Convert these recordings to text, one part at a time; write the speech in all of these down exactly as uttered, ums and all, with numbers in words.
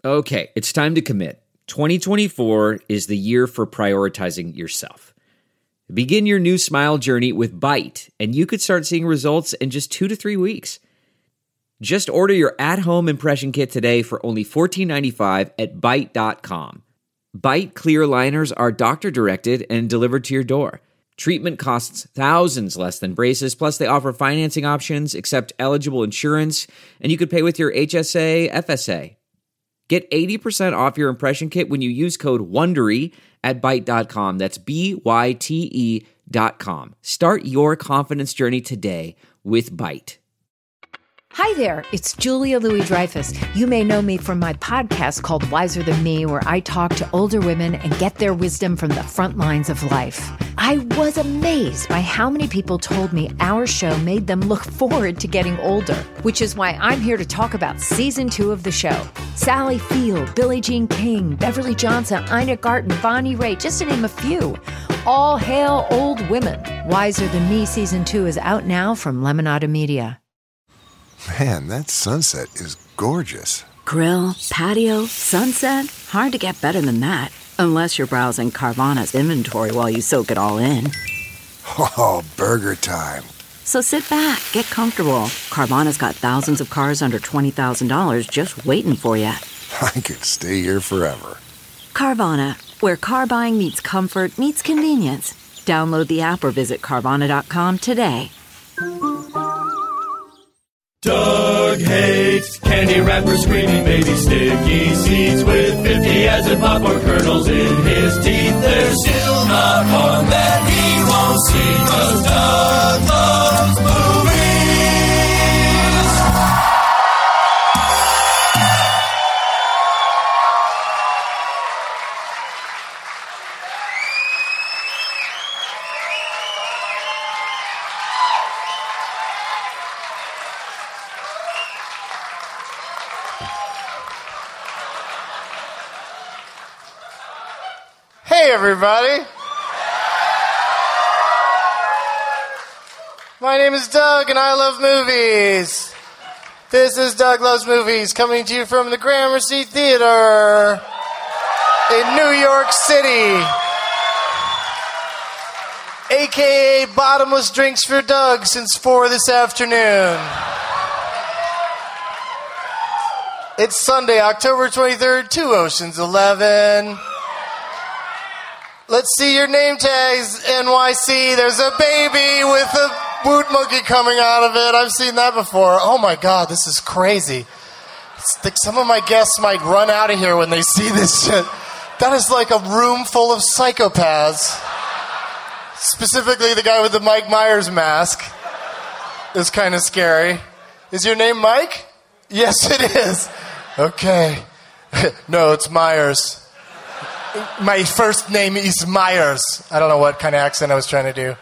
Okay, it's time to commit. twenty twenty-four is the year for prioritizing yourself. Begin your new smile journey with Byte, and you could start seeing results in just two to three weeks. Just order your at-home impression kit today for only fourteen ninety-five at byte dot com. Byte clear aligners are doctor-directed and delivered to your door. Treatment costs thousands less than braces, plus they offer financing options, accept eligible insurance, and you could pay with your H S A, F S A. Get eighty percent off your impression kit when you use code WONDERY at byte dot com. That's B Y T E dot com. Start your confidence journey today with Byte. Hi there, it's Julia Louis-Dreyfus. You may know me from my podcast called Wiser Than Me, where I talk to older women and get their wisdom from the front lines of life. I was amazed by how many people told me our show made them look forward to getting older, which is why I'm here to talk about season two of the show. Sally Field, Billie Jean King, Beverly Johnson, Ina Garten, Bonnie Raitt, just to name a few. All hail old women. Wiser Than Me season two is out now from Lemonada Media. Man, that sunset is gorgeous. Grill, patio, sunset. Hard to get better than that. Unless you're browsing Carvana's inventory while you soak it all in. Oh, burger time. So sit back, get comfortable. Carvana's got thousands of cars under twenty thousand dollars just waiting for you. I could stay here forever. Carvana, where car buying meets comfort meets convenience. Download the app or visit Carvana dot com today. Doug hates candy wrappers, screaming baby sticky seeds with fifty as in popcorn kernels in his teeth. There's still not one that he won't see, 'cause Doug loves movies. Hey, everybody. My name is Doug, and I love movies. This is Doug Loves Movies, coming to you from the Gramercy Theater in New York City, a k a. Bottomless Drinks for Doug since four this afternoon. It's Sunday, October twenty-third, two Oceans eleven. Let's see your name tags, N Y C. There's a baby with a boot monkey coming out of it. I've seen that before. Oh my God, this is crazy. It's like some of my guests might run out of here when they see this shit. That is like a room full of psychopaths. Specifically the guy with the Mike Myers mask. It's kind of scary. Is your name Mike? Yes, it is. Okay. No, it's Myers. My first name is Myers. I don't know what kind of accent I was trying to do.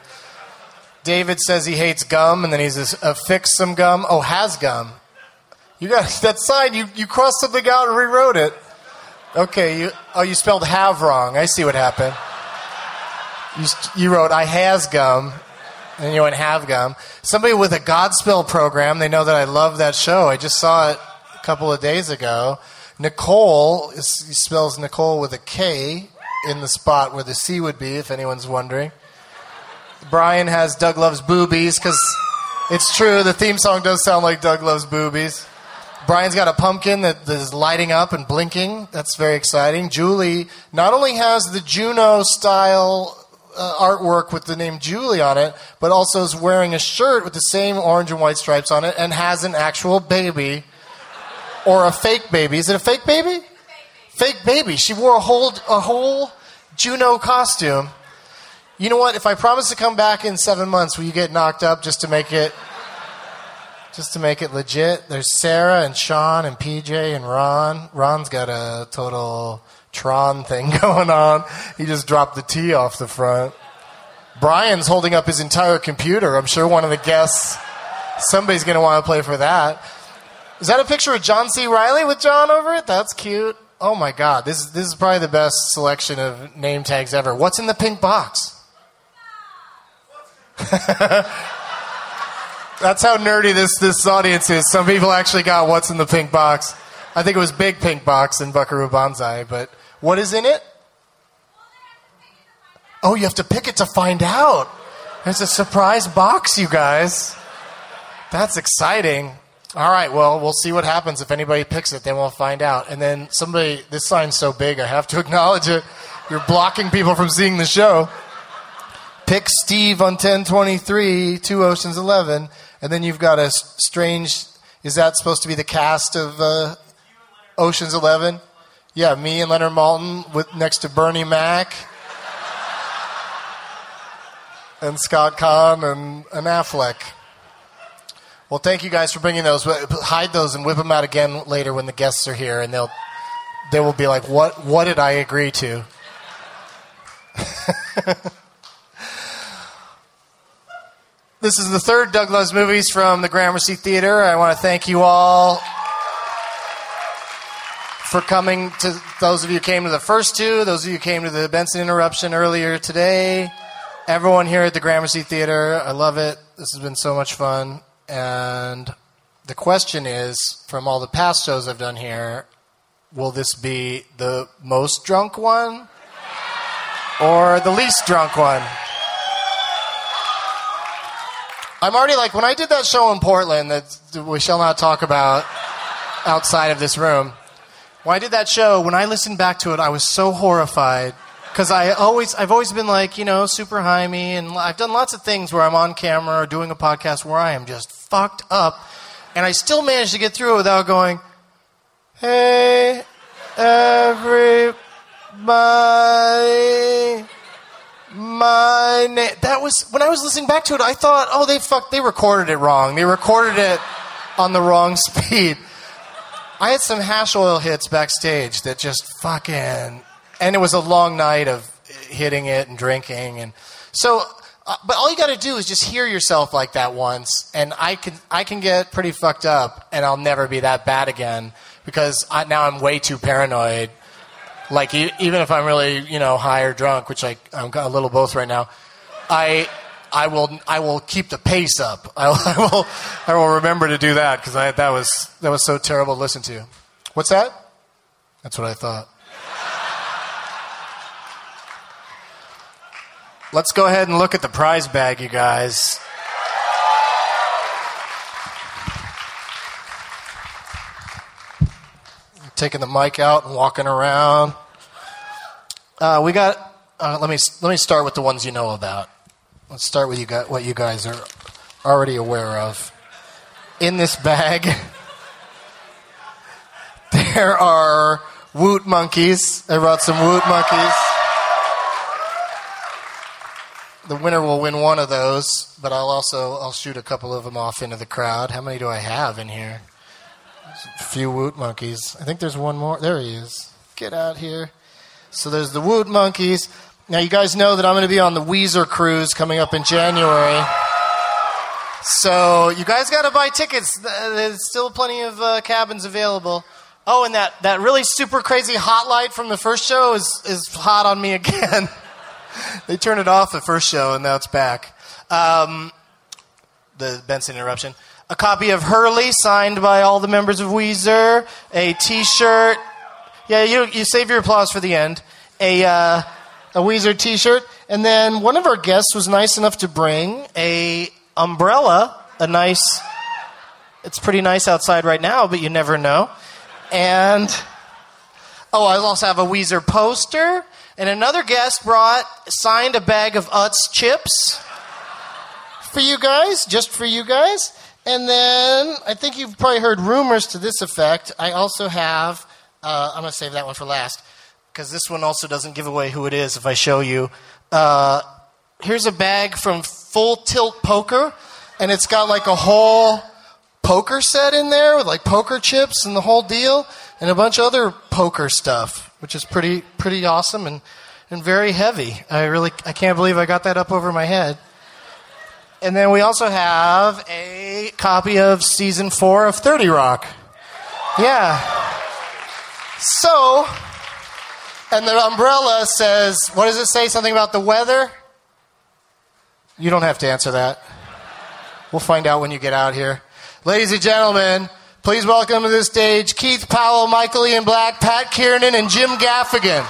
David says he hates gum, and then he's affixed some gum. Oh, has gum. You got that sign. You you crossed something out and rewrote it. Okay. You oh you spelled have wrong. I see what happened. You you wrote I has gum, and you went have gum. Somebody with a Godspell program. They know that I love that show. I just saw it a couple of days ago. Nicole, he spells Nicole with a K in the spot where the C would be, if anyone's wondering. Brian has Doug Loves Boobies, because it's true, the theme song does sound like Doug Loves Boobies. Brian's got a pumpkin that, that is lighting up and blinking. That's very exciting. Julie not only has the Juno-style uh, artwork with the name Julie on it, but also is wearing a shirt with the same orange and white stripes on it and has an actual baby. Or a fake baby. Is it a fake baby? Fake baby. Fake baby. She wore a whole a whole Juno costume. You know what? If I promise to come back in seven months, will you get knocked up just to make it just to make it legit? There's Sarah and Sean and P J and Ron. Ron's got a total Tron thing going on. He just dropped the T off the front. Brian's holding up his entire computer. I'm sure one of the guests, somebody's going to want to play for that. Is that a picture of John C. Reilly with John over it? That's cute. Oh my God, this is this is probably the best selection of name tags ever. What's in the pink box? That's how nerdy this, this audience is. Some people actually got what's in the pink box. I think it was Big Pink Box and Buckaroo Banzai, but what is in it? Oh, you have to pick it to find out. There's a surprise box, you guys. That's exciting. All right, well, we'll see what happens. If anybody picks it, then we'll find out. And then somebody, this sign's so big, I have to acknowledge it. You're blocking people from seeing the show. Pick Steve on ten twenty-three, two Ocean's eleven. And then you've got a strange, is that supposed to be the cast of uh, Ocean's eleven? Yeah, me and Leonard Maltin with, next to Bernie Mac. And Scott Kahn and, and Affleck. Well, thank you guys for bringing those. Hide those and whip them out again later when the guests are here, and they'll they will be like, "What? What did I agree to?" This is the third Doug Loves Movies from the Gramercy Theater. I want to thank you all for coming. To those of you who came to the first two, those of you who came to the Benson Interruption earlier today, everyone here at the Gramercy Theater, I love it. This has been so much fun. And the question is, from all the past shows I've done here, will this be the most drunk one or the least drunk one? I'm already like, when I did that show in Portland that we shall not talk about outside of this room, when I did that show, when I listened back to it, I was so horrified. Because I always, I've always been like, you know, super high-me, and I've done lots of things where I'm on camera or doing a podcast where I am just fucked up, and I still manage to get through it without going, hey, everybody, my name. That was, when I was listening back to it, I thought, oh, they fucked, they recorded it wrong. They recorded it on the wrong speed. I had some hash oil hits backstage that just fucking... And it was a long night of hitting it and drinking, and so. Uh, but all you got to do is just hear yourself like that once, and I can I can get pretty fucked up, and I'll never be that bad again because I, now I'm way too paranoid. Like e- even if I'm really you know high or drunk, which I I'm a little both right now, I I will I will keep the pace up. I, I will I will remember to do that because I that was that was so terrible to listen to. What's that? That's what I thought. Let's go ahead and look at the prize bag, you guys. Taking the mic out and walking around. Uh, we got. Uh, let me let me start with the ones you know about. Let's start with you guys, what you guys are already aware of. In this bag, there are Woot monkeys. I brought some Woot monkeys. The winner will win one of those, but I'll also I'll shoot a couple of them off into the crowd. How many do I have in here? A few Woot monkeys. I think there's one more. There he is. Get out here. So there's the Woot monkeys. Now you guys know that I'm going to be on the Weezer cruise coming up in January. So you guys got to buy tickets. There's still plenty of uh, cabins available. Oh, and that, that really super crazy hot light from the first show is, is hot on me again. They turned it off the first show, and now it's back. Um, the Benson Interruption. A copy of Hurley, signed by all the members of Weezer. A T-shirt. Yeah, you you save your applause for the end. A uh, a Weezer T-shirt. And then one of our guests was nice enough to bring a umbrella. A nice... It's pretty nice outside right now, but you never know. And... Oh, I also have a Weezer poster. And another guest brought, signed a bag of Utz chips for you guys, just for you guys. And then, I think you've probably heard rumors to this effect. I also have, uh, I'm going to save that one for last, because this one also doesn't give away who it is if I show you. Uh, here's a bag from Full Tilt Poker, and it's got like a whole poker set in there with like poker chips and the whole deal, and a bunch of other poker stuff, which is pretty pretty awesome and, and very heavy. I really I can't believe I got that up over my head. And then we also have a copy of season four of thirty Rock. Yeah. So, and the umbrella says, what does it say? Something about the weather? You don't have to answer that. We'll find out when you get out here. Ladies and gentlemen, Please welcome to the stage Keith Powell, Michael Ian Black, Pat Kiernan, and Jim Gaffigan.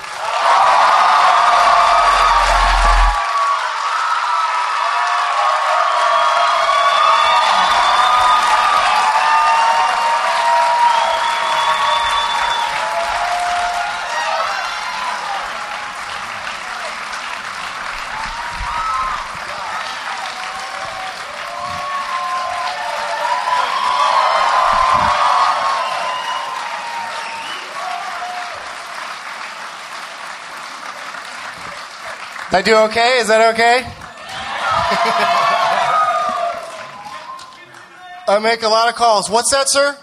Did I do okay? Is that okay? I make a lot of calls. What's that, sir?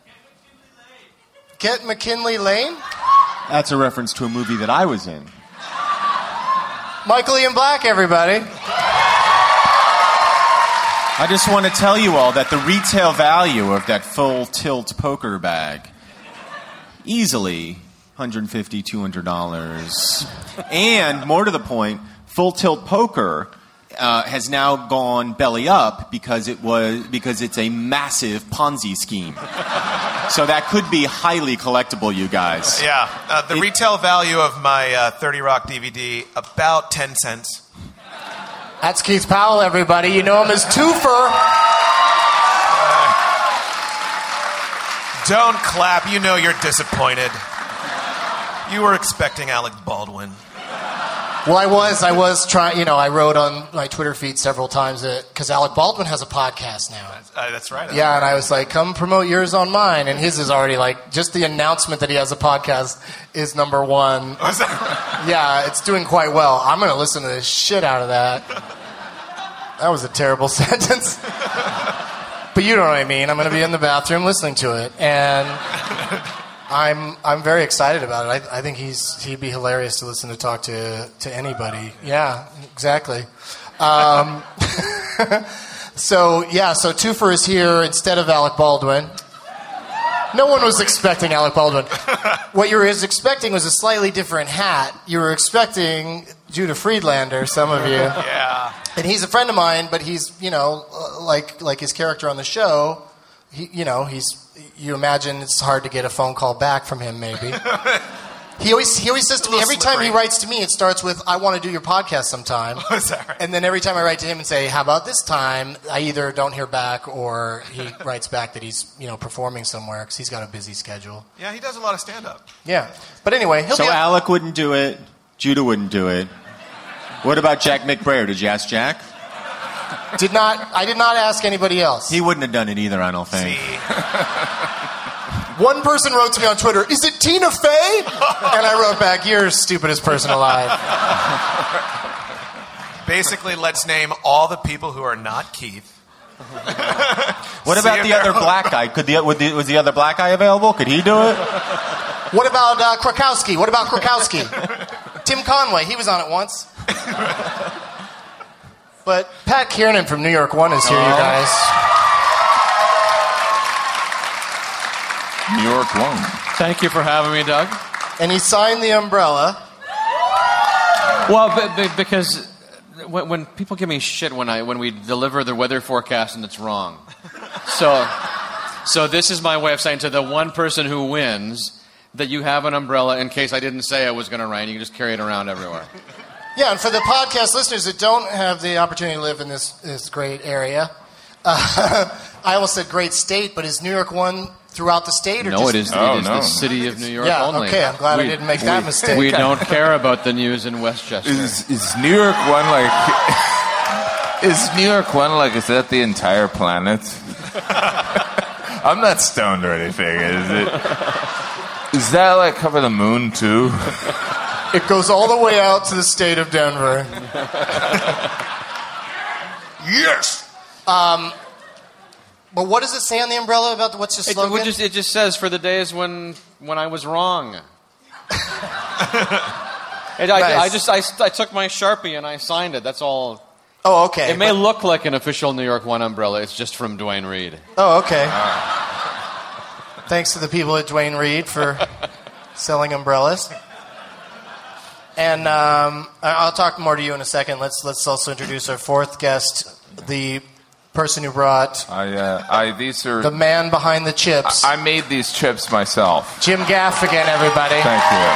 Get McKinley Lane? That's a reference to a movie that I was in. Michael Ian Black, everybody. I just want to tell you all that the retail value of that full tilt poker bag, easily one hundred fifty dollars, two hundred dollars. And, more to the point, Full Tilt Poker uh, has now gone belly up because it was because it's a massive Ponzi scheme. So that could be highly collectible, you guys. Yeah. Uh, the it, retail value of my uh, thirty Rock D V D, about ten cents. That's Keith Powell, everybody. You know him as Twofer. Uh, don't clap. You know you're disappointed. You were expecting Alec Baldwin. Well, I was. I was trying, you know, I wrote on my Twitter feed several times that, because Alec Baldwin has a podcast now. Uh, that's right. That's yeah, right. And I was like, come promote yours on mine. And his is already like, just the announcement that he has a podcast is number one. Oh, is that right? Yeah, it's doing quite well. I'm going to listen to the shit out of that. That was a terrible sentence. But you know what I mean. I'm going to be in the bathroom listening to it. And I'm I'm very excited about it. I, I think he's he'd be hilarious to listen to talk to to anybody. Yeah, exactly. Um, so yeah, so Twofer is here instead of Alec Baldwin. No one was expecting Alec Baldwin. What you were expecting was a slightly different hat. You were expecting Judah Friedlander, some of you. Yeah. And he's a friend of mine, but he's, you know, like like his character on the show, he, you know, he's, you imagine it's hard to get a phone call back from him, maybe. He always he always says to me, every time he writes to me, it starts with, I want to do your podcast sometime. Oh, is that right? And then every time I write to him and say, how about this time, I either don't hear back or he writes back that he's, you know, performing somewhere because he's got a busy schedule. Yeah, he does a lot of stand-up. Yeah. But anyway, he'll so be... So Alec wouldn't do it. Judah wouldn't do it. What about Jack McBrayer? Did you ask Jack? Did not. I did not ask anybody else. He wouldn't have done it either, I don't think. One person wrote to me on Twitter, is it Tina Fey? And I wrote back, you're the stupidest person alive. Basically, let's name all the people who are not Keith. What about the other black guy? Could the, would the was the other black guy available? Could he do it? What about uh, Krakowski? What about Krakowski? Tim Conway, he was on it once. But Pat Kiernan from New York One is here, oh. you guys. New York One. Thank you for having me, Doug. And he signed the umbrella. Well, b- b- because when, when people give me shit when I when we deliver the weather forecast and it's wrong. So, so this is my way of saying to the one person who wins that you have an umbrella in case I didn't say it was going to rain. You can just carry it around everywhere. Yeah, and for the podcast listeners that don't have the opportunity to live in this, this great area, uh, I almost said great state, but is New York One throughout the state? Or no, just... it is, oh, it is no. the city of New York yeah, only. Okay, I'm glad we, I didn't make that we, mistake. We don't care about the news in Westchester. Is, is New York One like... is New York One like, is that the entire planet? I'm not stoned or anything, is it? Is that like cover the moon, too? It goes all the way out to the state of Denver. Yes! Um, but what does it say on the umbrella about what's your slogan? It, it, just, it just says, for the days when when I was wrong. And I, nice. I just I, I took my Sharpie and I signed it. That's all. Oh, okay. It may but... look like an official New York One umbrella. It's just from Dwayne Reed. Oh, okay. Thanks to the people at Dwayne Reed for selling umbrellas. And um, I'll talk more to you in a second. Let's let's also introduce our fourth guest, the person who brought I, uh, I, these are the man behind the chips. I, I made these chips myself. Jim Gaffigan, everybody. Thank you.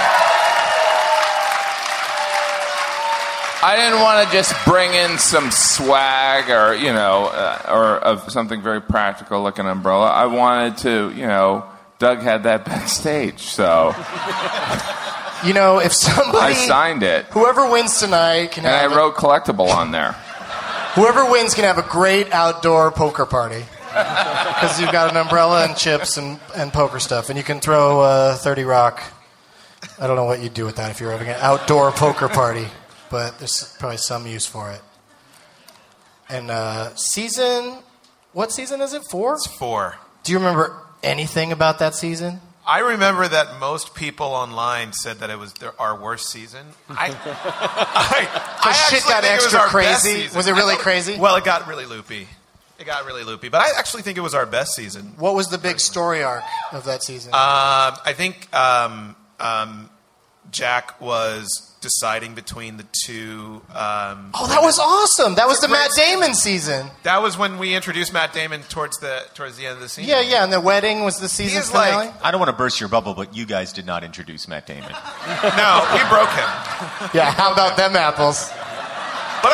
I didn't want to just bring in some swag or, you know, uh, or of something very practical like an umbrella. I wanted to, you know, Doug had that backstage, so. You know, if somebody... I signed it. Whoever wins tonight can and have... And I wrote collectible on there. Whoever wins can have a great outdoor poker party. Because you've got an umbrella and chips and, and poker stuff. And you can throw uh, thirty Rock. I don't know what you'd do with that if you're having an outdoor poker party. But there's probably some use for it. And uh, season... What season is it? Four? It's four. Do you remember anything about that season? I remember that most people online said that it was their, our worst season. I, I, I shit got extra it was crazy? Was it really thought, crazy? Well, it got really loopy. It got really loopy. But I actually think it was our best season. What was the big story arc of that season? Um, I think um, um, Jack was deciding between the two. Um, oh, that was awesome! That was the Matt Damon season. That was when we introduced Matt Damon towards the towards the end of the season. Yeah, yeah, and the wedding was the season finale. Like, I don't want to burst your bubble, but you guys did not introduce Matt Damon. No, we broke him. Yeah, how about them apples? But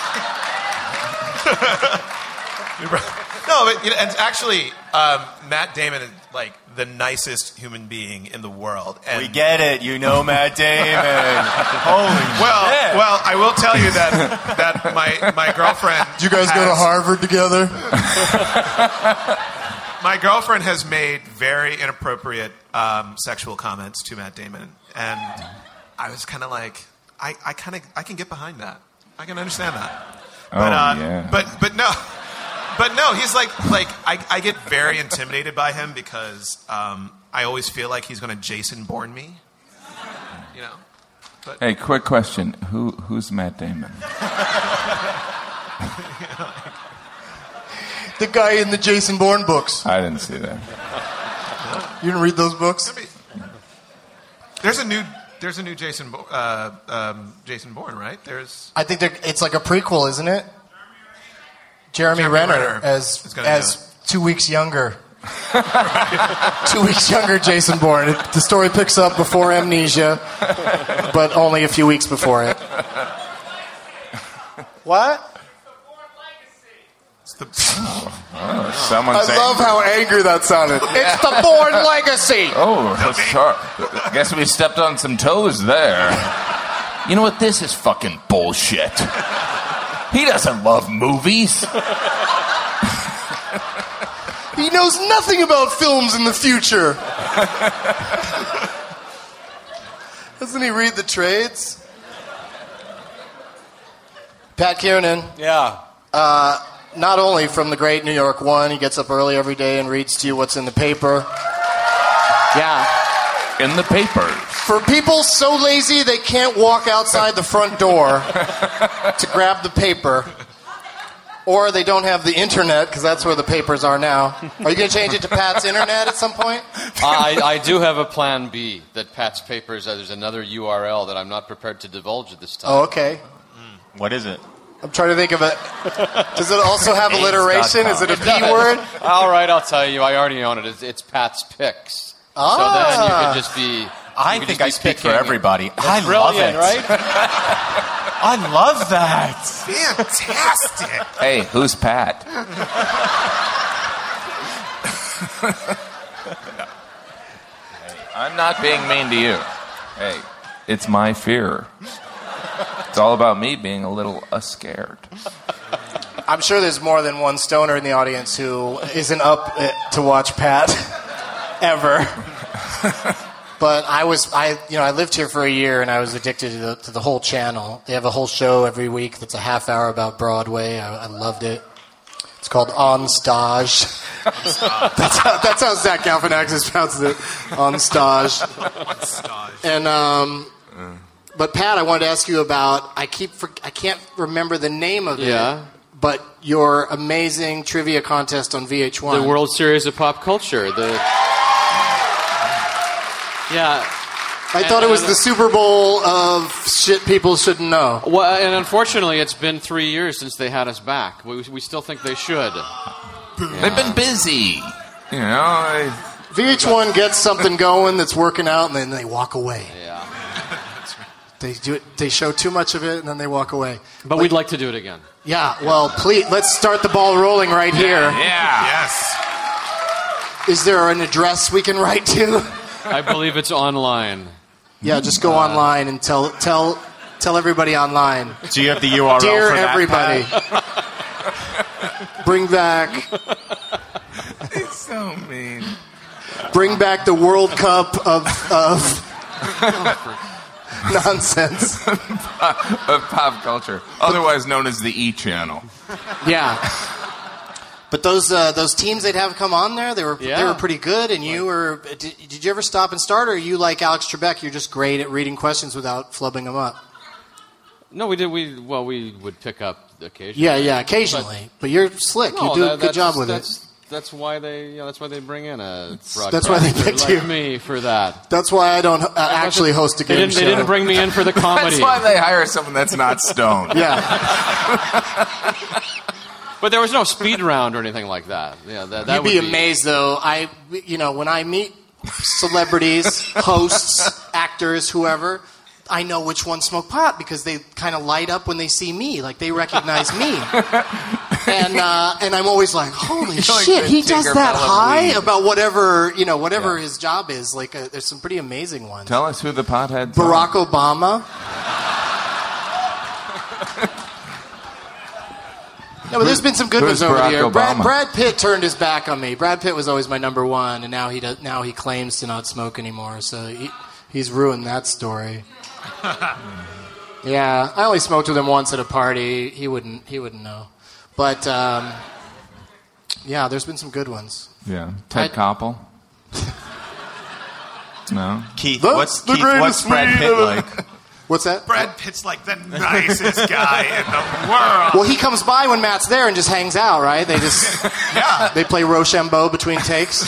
I, no, but you know, and actually, um, Matt Damon is like the nicest human being in the world. And we get it, you know Matt Damon. Holy well, shit. Well, I will tell you that that my my girlfriend. Did you guys has, go to Harvard together? My girlfriend has made very inappropriate um, sexual comments to Matt Damon, and I was kind of like, I, I kind of I can get behind that. I can understand that. Oh, but, uh, yeah. But but no. But no, he's like, like I, I get very intimidated by him because um, I always feel like he's going to Jason Bourne me, you know. But, hey, quick question: Who who's Matt Damon? The guy in the Jason Bourne books. I didn't see that. You didn't read those books? There's a new there's a new Jason Bo- uh, um, Jason Bourne, right? There's. I think it's like a prequel, isn't it? Jeremy, Jeremy Renner, Renner as as two weeks younger. Two weeks younger Jason Bourne. It, the story picks up before Amnesia, but only a few weeks before it. What? It's the, oh, oh, someone's I love angry. how angry that sounded. It's the Bourne legacy. Oh, that's sharp. Guess we stepped on some toes there. You know what? This is fucking bullshit. He doesn't love movies. He knows nothing about films in the future. Doesn't he read the trades? Pat Kiernan. Yeah. Uh, not only from the great New York One, he gets up early every day and reads to you what's in the paper. Yeah. In the papers. For people so lazy they can't walk outside the front door to grab the paper, or they don't have the internet, because that's where the papers are now. Are you going to change it to Pat's internet at some point? I, I do have a plan B, that Pat's Papers, uh, there's another U R L that I'm not prepared to divulge at this time. Oh, okay. Mm. What is it? I'm trying to think of it. Does it also have alliteration? Is it a P word? All right, I'll tell you. I already own it. It's, it's Pat's Picks. Ah. So then you can just be... I think I speak for everybody. That's I love it. right? I love that. Fantastic. Hey, who's Pat? I'm not being mean to you. Hey, it's my fear. It's all about me being a little uh, scared. I'm sure there's more than one stoner in the audience who isn't up to watch Pat ever. But I was, I you know, I lived here for a year and I was addicted to the, to the whole channel. They have a whole show every week that's a half hour about Broadway. I, I loved it. It's called On Stage. that's, how, that's how Zach Galifianakis pronounces it. On Stage. And um, but Pat, I wanted to ask you about. I keep, for, I can't remember the name of it. Yeah. But your amazing trivia contest on V H one. The World Series of Pop Culture. The Yeah. I And- thought it was and- the Super Bowl of shit people shouldn't know. Well, and unfortunately, it's been three years since they had us back. We, we still think they should. They've been busy. You know, they, V H one gets something going that's working out, and then they walk away. Yeah. They do it. They show too much of it, and then they walk away. But we'd like to do it again. Yeah. Well, please, let's start the ball rolling right here. yeah. Yes. Is there an address we can write to? I believe it's online. Yeah, just go online and tell tell tell everybody online. Do you have the U R L Dear for that, everybody, Pat? bring back It's so mean. bring back the World Cup of of nonsense. Of pop culture, otherwise known as the E Channel. Yeah. But those uh, those teams they'd have come on there, they were they Yeah. were pretty good. And you were did, did you ever stop and start, or are you like Alex Trebek? You're just great at reading questions without flubbing them up. No, we did. We well, we would pick up occasionally. Yeah, yeah, occasionally. But, you're slick. No, you do a that- good that's- job with that's, it. That's why they. Yeah, that's why they bring in a. That's why they broadcaster picked like you. me for that. That's why I don't uh, actually host a They game didn't, show. they didn't bring me in for the comedy. That's why they hire someone that's not stoned. Yeah. But there was no speed round or anything like that. Yeah, that, that You'd would be amazed, though. I, you know, when I meet celebrities, hosts, actors, whoever, I know which ones smoke pot because they kind of light up when they see me, like they recognize me. And uh, and I'm always like, holy You're like shit, the he does that Tinkerbell of high weed. about whatever you know, whatever Yeah. his job is. Like, uh, there's some pretty amazing ones. Tell us who the potheads Barack are. Obama. No, but there's been some good Who's ones over Barack here. Brad, Obama? Brad Pitt turned his back on me. Brad Pitt was always my number one, and now he does, now he claims to not smoke anymore. So he, he's ruined that story. Yeah, I only smoked with him once at a party. He wouldn't he wouldn't know. But um, yeah, there's been some good ones. Yeah. Ted I- Koppel. No. Keith, That's what's, the Keith, what's greatest Brad weed Pitt ever. like? What's that? Brad Pitt's like the nicest guy in the world. Well, he comes by when Matt's there and just hangs out, right? They just Yeah. they play Rochambeau between takes.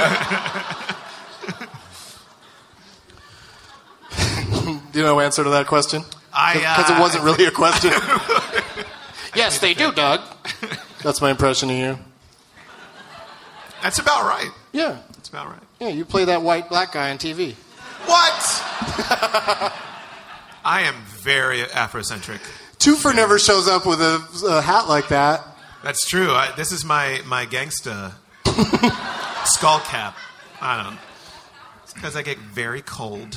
Do you know the answer to that question? I, Because uh, it wasn't really a question. Yes, they do, Doug. That's my impression of you. That's about right. Yeah. That's about right. Yeah, you play that white black guy on T V. What? I am very Afrocentric. Twofer never shows up with a, a hat like that. That's true. I, this is my, my gangsta skull cap. I don't know. It's because I get very cold.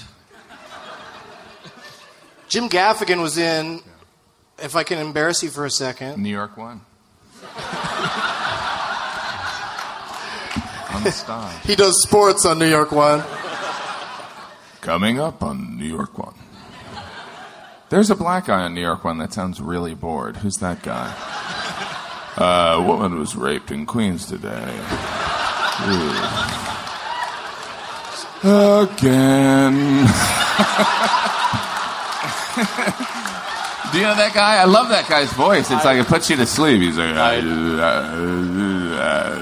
Jim Gaffigan was in, if I can embarrass you for a second. New York One. On the star. He does sports on New York One. Coming up on New York One. There's a black guy on New York One that sounds really bored. Who's that guy? Uh, a woman was raped in Queens today. Ooh. Again. Do you know that guy? I love that guy's voice. It's like it puts you to sleep. He's like, uh, uh, uh,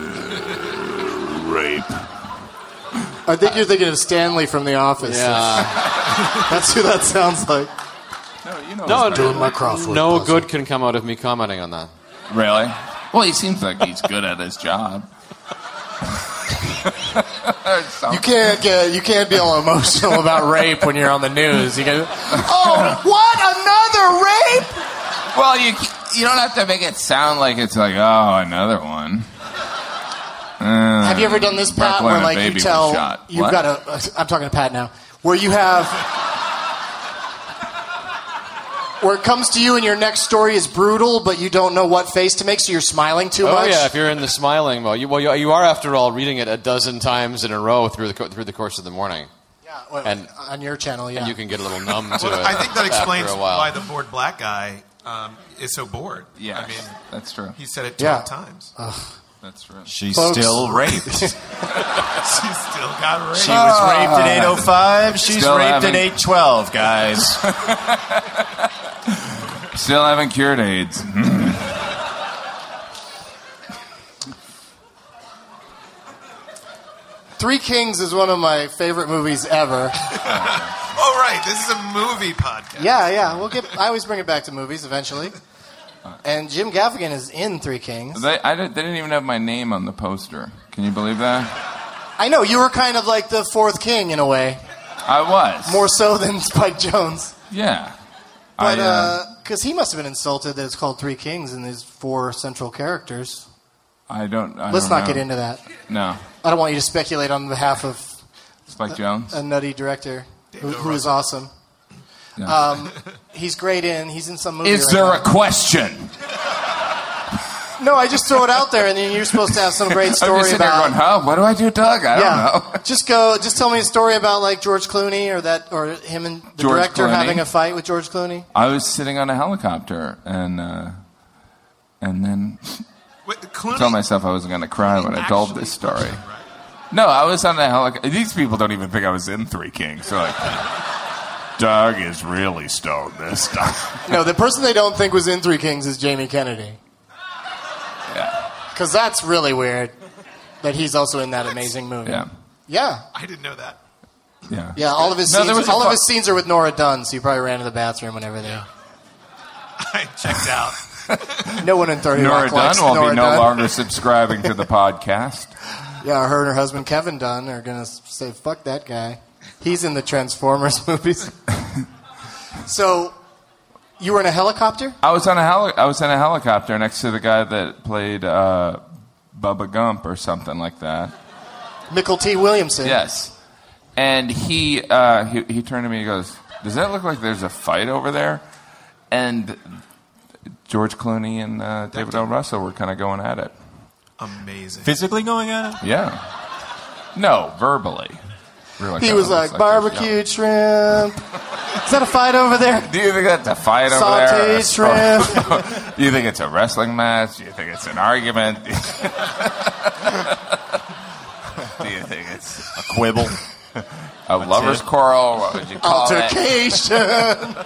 rape. I think you're thinking of Stanley from The Office. Yeah. That's who that sounds like. No, you know. No, his Doing my crossword no puzzle. good can come out of me commenting on that. Really? Well, he seems like he's good at his job. You can't get, you can't be all emotional about rape when you're on the news. You go, oh, what, another rape? Well, you you don't have to make it sound like it's like, oh, another one. Uh, Have you ever done this, Pat, Brooklyn, where a like baby you was tell shot. you've What? got a? I'm talking to Pat now. Where you have, where it comes to you and your next story is brutal, but you don't know what face to make, so you're smiling too Oh much. yeah, if you're in the smiling mode, you, well, you, you are after all reading it a dozen times in a row through the co- through the course of the morning, Yeah, well, and on your channel, yeah. and you can get a little numb to Well, it. I think that after explains a while. why the bored black guy um, is so bored. Yeah, I mean, that's true. he said it Yeah. twelve times. That's true. She's Folks. still raped. She still got raped. She was raped at eight oh five. She's Still raped having- at eight twelve, guys. Still haven't cured AIDS. Three Kings is one of my favorite movies ever. Oh, right. This is a movie podcast. Yeah, yeah. We'll get. I always bring it back to movies eventually. And Jim Gaffigan is in Three Kings. They, I didn't, they didn't even have my name on the poster. Can you believe that? I know. You were kind of like the fourth king in a way. I was. More so than Spike Jonze. Yeah. But, I, uh, because uh, he must have been insulted that it's called Three Kings and there's four central characters. I don't I Let's don't not know. get into that. No. I don't want you to speculate on behalf of Spike a, Jonze? a nutty director who, who is awesome. No. Um, he's great in, he's in some movie Is right there now. a question? No, I just throw it out there, and then you're supposed to have some great I'm story just sitting there about. going, huh? What do I do, Doug? I yeah, don't know. just go. Just tell me a story about like George Clooney, or that, or him and the George director Clooney. having a fight with George Clooney. I was sitting on a helicopter, and uh, and then Wait, I Clooney? told myself I wasn't going to cry when I told this story. No, I was on a helicopter. These people don't even think I was in Three Kings. So like, Doug is really stoned this time. No, the person they don't think was in Three Kings is Jamie Kennedy. Yeah. Because that's really weird that he's also in that amazing movie. Yeah. Yeah. I didn't know that. Yeah. Yeah, all of his No, scenes, there was a all fu- of his scenes are with Nora Dunn, so you probably ran to the bathroom whenever they. I checked out. No one in thirty Nora Rock Dunn likes will Nora be no Dunn. longer subscribing to the podcast. Yeah, her and her husband Kevin Dunn are gonna say fuck that guy. He's in the Transformers movies. So, you were in a helicopter? I was on a heli- I was in a helicopter next to the guy that played uh, Bubba Gump or something like that. Michael T. Williamson. Yes, and he uh, he he turned to me and goes, "Does that look like there's a fight over there?" And George Clooney and uh, David O. Russell were kind of going at it. Amazing. Physically going at it? Yeah. No, verbally. We were like, He "Oh, was looks like, there's- barbecued shrimp. Is that a fight over there? Do you think that's a fight over Sauteed there? shrimp. Do you think it's a wrestling match? Do you think it's an argument? Do you think it's A quibble? a lover's quarrel? What would you call it? Altercation.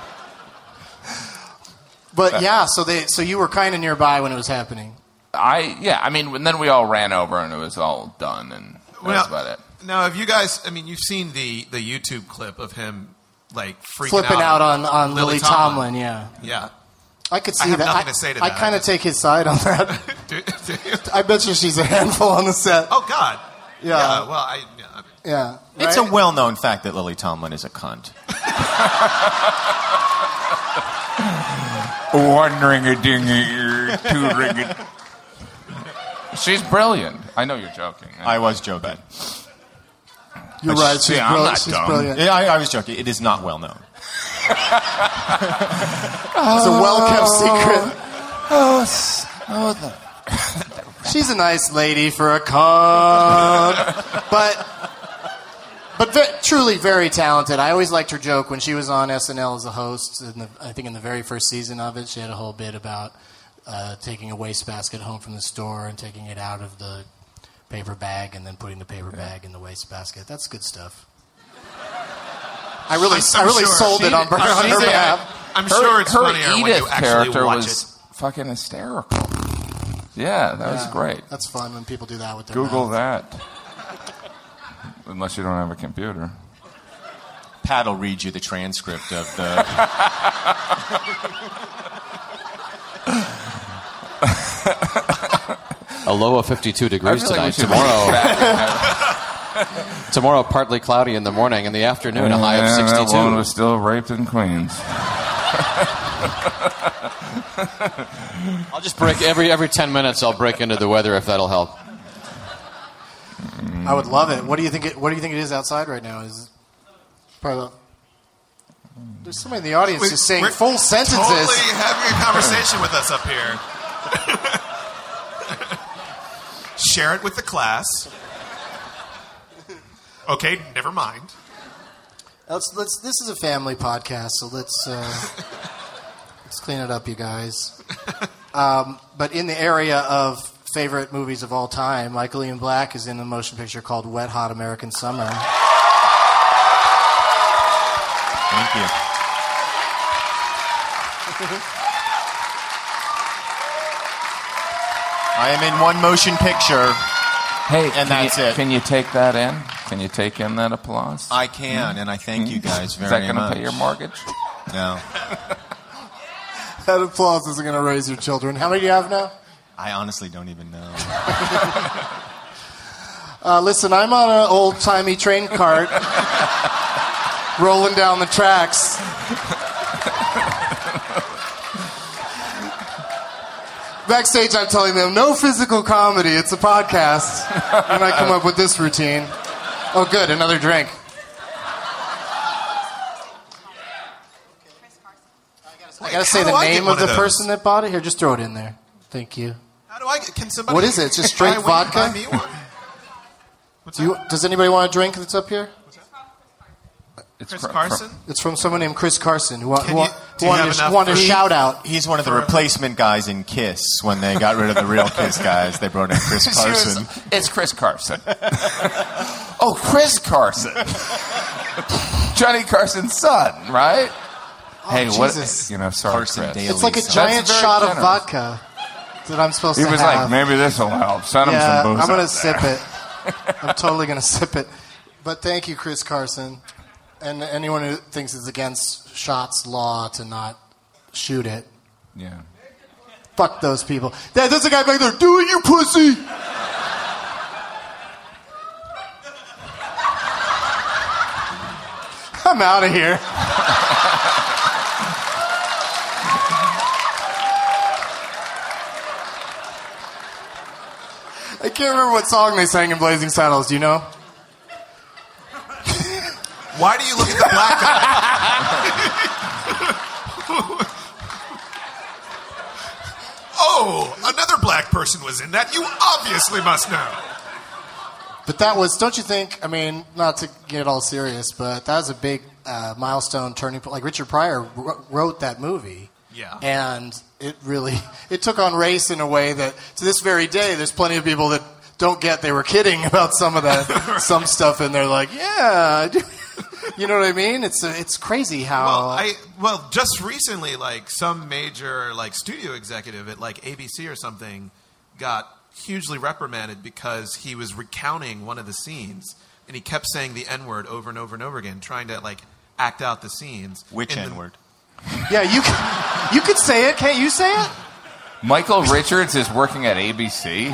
But yeah, so they so you were kind of nearby when it was happening. I yeah, I mean, and then we all ran over and it was all done, and that was Well, about it. Now, have you guys? I mean, you've seen the the YouTube clip of him like freaking Flipping out on, on Lily Lily Tomlin. Tomlin, yeah. Yeah. I could I see have that. nothing I, to say to I that. kind of take his side on that. Do- do you? I bet you she's a handful on the set. Oh God. Yeah. Yeah. Well, I. Yeah. Yeah. It's a right? well-known fact that Lily Tomlin is a cunt. One ring a dingy, two ring a. She's brilliant. I know you're joking. I was joking. You're But right. she- She's, yeah, I'm brilliant. not she's dumb. brilliant. Yeah, I, I was joking. It is not well known. It's a well-kept secret. Oh, s- oh the. She's a nice lady for a con, but but ve- truly very talented. I always liked her joke when she was on S N L as a host. In the, I think in the very first season of it, she had a whole bit about uh, taking a wastebasket home from the store and taking it out of the paper bag and then putting the paper bag in the wastebasket. That's good stuff. I really, I'm- I I'm really sure. sold it She- on her, on she's her a- behalf. I'm Her, sure it's her funnier when Edith you actually character watch was it. fucking hysterical. Yeah, that was Yeah, great. That's fun when people do that with their Google mouth. that. Unless you don't have a computer. Pat will read you the transcript of the. A low of fifty-two degrees I feel like we tonight. should Tomorrow, tomorrow partly cloudy in the morning. In the afternoon, a high of Yeah, That one sixty-two. was still raped in Queens. I'll just break every every ten minutes. I'll break into the weather if that'll help. I would love it. What do you think? It, what do you think it is outside right now? Is it probably. There's somebody in the audience We- just saying we're full sentences. Totally having a conversation with us up here. Share it with the class. Okay, never mind. Let's, let's, this is a family podcast, so let's uh, let's clean it up, you guys. Um, but in the area of favorite movies of all time, Michael Ian Black is in a motion picture called Wet Hot American Summer. Thank you. I am in one motion picture Hey, and can that's you, it. Can you take that in? Can you take in that applause? I can, mm-hmm. and I thank mm-hmm. you guys very much. Is that going to pay your mortgage? No. That applause isn't going to raise your children. How many do you have now? I honestly don't even know. uh, listen, I'm on an old-timey train cart rolling down the tracks. Backstage, I'm telling them, no physical comedy. It's a podcast. And I come up with this routine. Oh, good. Another drink. I gotta say the name of the person that bought it. Here, just throw it in there. Thank you. How do I get? Can somebody? What is it? It's just straight vodka. Me one? Do you, does anybody want a drink that's up here? It's Chris Carson? It's from someone named Chris Carson who, who, you, who wanted, to, wanted a shout out. He's one of the replacement guys in Kiss. When they got rid of the real Kiss guys, they brought in Chris Carson. Was, it's Chris Carson. Oh, Chris Carson. Johnny Carson's son, right? Oh, hey, Jesus. what? You know, sorry, Carson Chris. Daly it's like a son. giant shot generous. of vodka that I'm supposed he to have. He was like, maybe this will help. Send yeah, him some booze. I'm going to sip it. I'm totally going to sip it. But thank you, Chris Carson. And anyone who thinks it's against shots law to not shoot it. Yeah. Fuck those people. Dad, there's a guy back there. Do it, you pussy! I'm out of here. I can't remember what song they sang in Blazing Saddles. Do you know? Why do you look at the black guy? Oh, another black person was in that. You obviously must know. But that was, don't you think, I mean, not to get all serious, but that was a big uh, milestone turning point. Like, Richard Pryor w- wrote that movie. Yeah. And it really, it took on race in a way that, to this very day, there's plenty of people that don't get they were kidding about some of that, some stuff, and they're like, yeah, I do. You know what I mean? It's it's crazy how. Well, I well just recently, like some major like studio executive at like A B C or something got hugely reprimanded because he was recounting one of the scenes and he kept saying the N word over and over and over again, trying to like act out the scenes. Which N word? Yeah, you you could say it. Can't you say it? Michael Richards is working at A B C.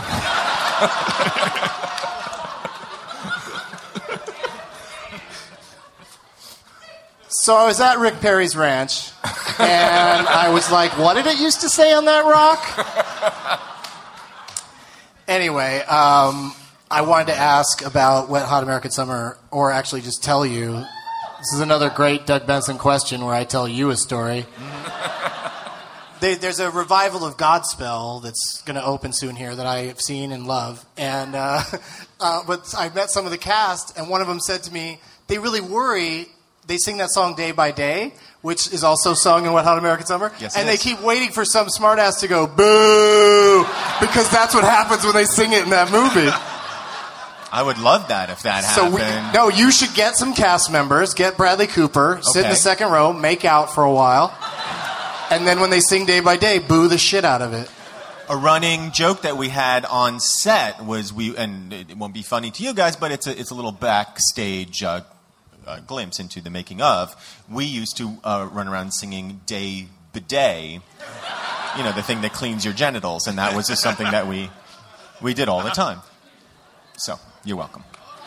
So I was at Rick Perry's ranch, and I was like, what did it used to say on that rock? Anyway, um, I wanted to ask about Wet Hot American Summer, or actually just tell you. This is another great Doug Benson question where I tell you a story. They, there's a revival of Godspell that's going to open soon here that I have seen and love. And uh, uh, but I met some of the cast, and one of them said to me, they really worry. They sing that song Day by Day, which is also sung in Wet Hot American Summer. Yes, and it they is. keep waiting for some smartass to go, boo, because that's what happens when they sing it in that movie. I would love that if that So we, happened. no, you should get some cast members, get Bradley Cooper, sit in Okay. the second row, make out for a while, and then when they sing Day by Day, boo the shit out of it. A running joke that we had on set was we, and it won't be funny to you guys, but it's a it's a little backstage uh, uh, glimpse into the making of. We used to uh, run around singing "Day Bidet," you know, the thing that cleans your genitals, and that was just something that we we did all the time. So you're welcome.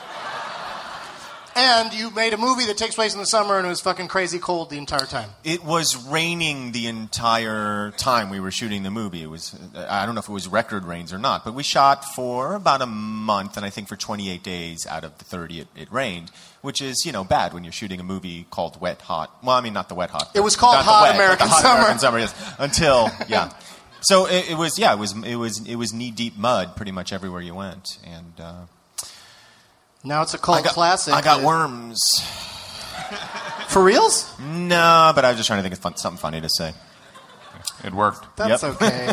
And you made a movie that takes place in the summer, and it was fucking crazy cold the entire time. It was raining the entire time we were shooting the movie. It was, I don't know if it was record rains or not, but we shot for about a month, and I think for twenty-eight days out of the thirty it, it rained, which is, you know, bad when you're shooting a movie called Wet Hot. Well, I mean, not the Wet Hot. It was called not the Hot wet, but American the Hot Summer. American Summer, yes. Until, yeah. So it, it was, yeah, it was, it was, it was knee-deep mud pretty much everywhere you went, and uh, Now it's a cult I got, classic. I got that- worms. For reals? No, but I was just trying to think of fun, something funny to say. It worked. That's Yep. okay.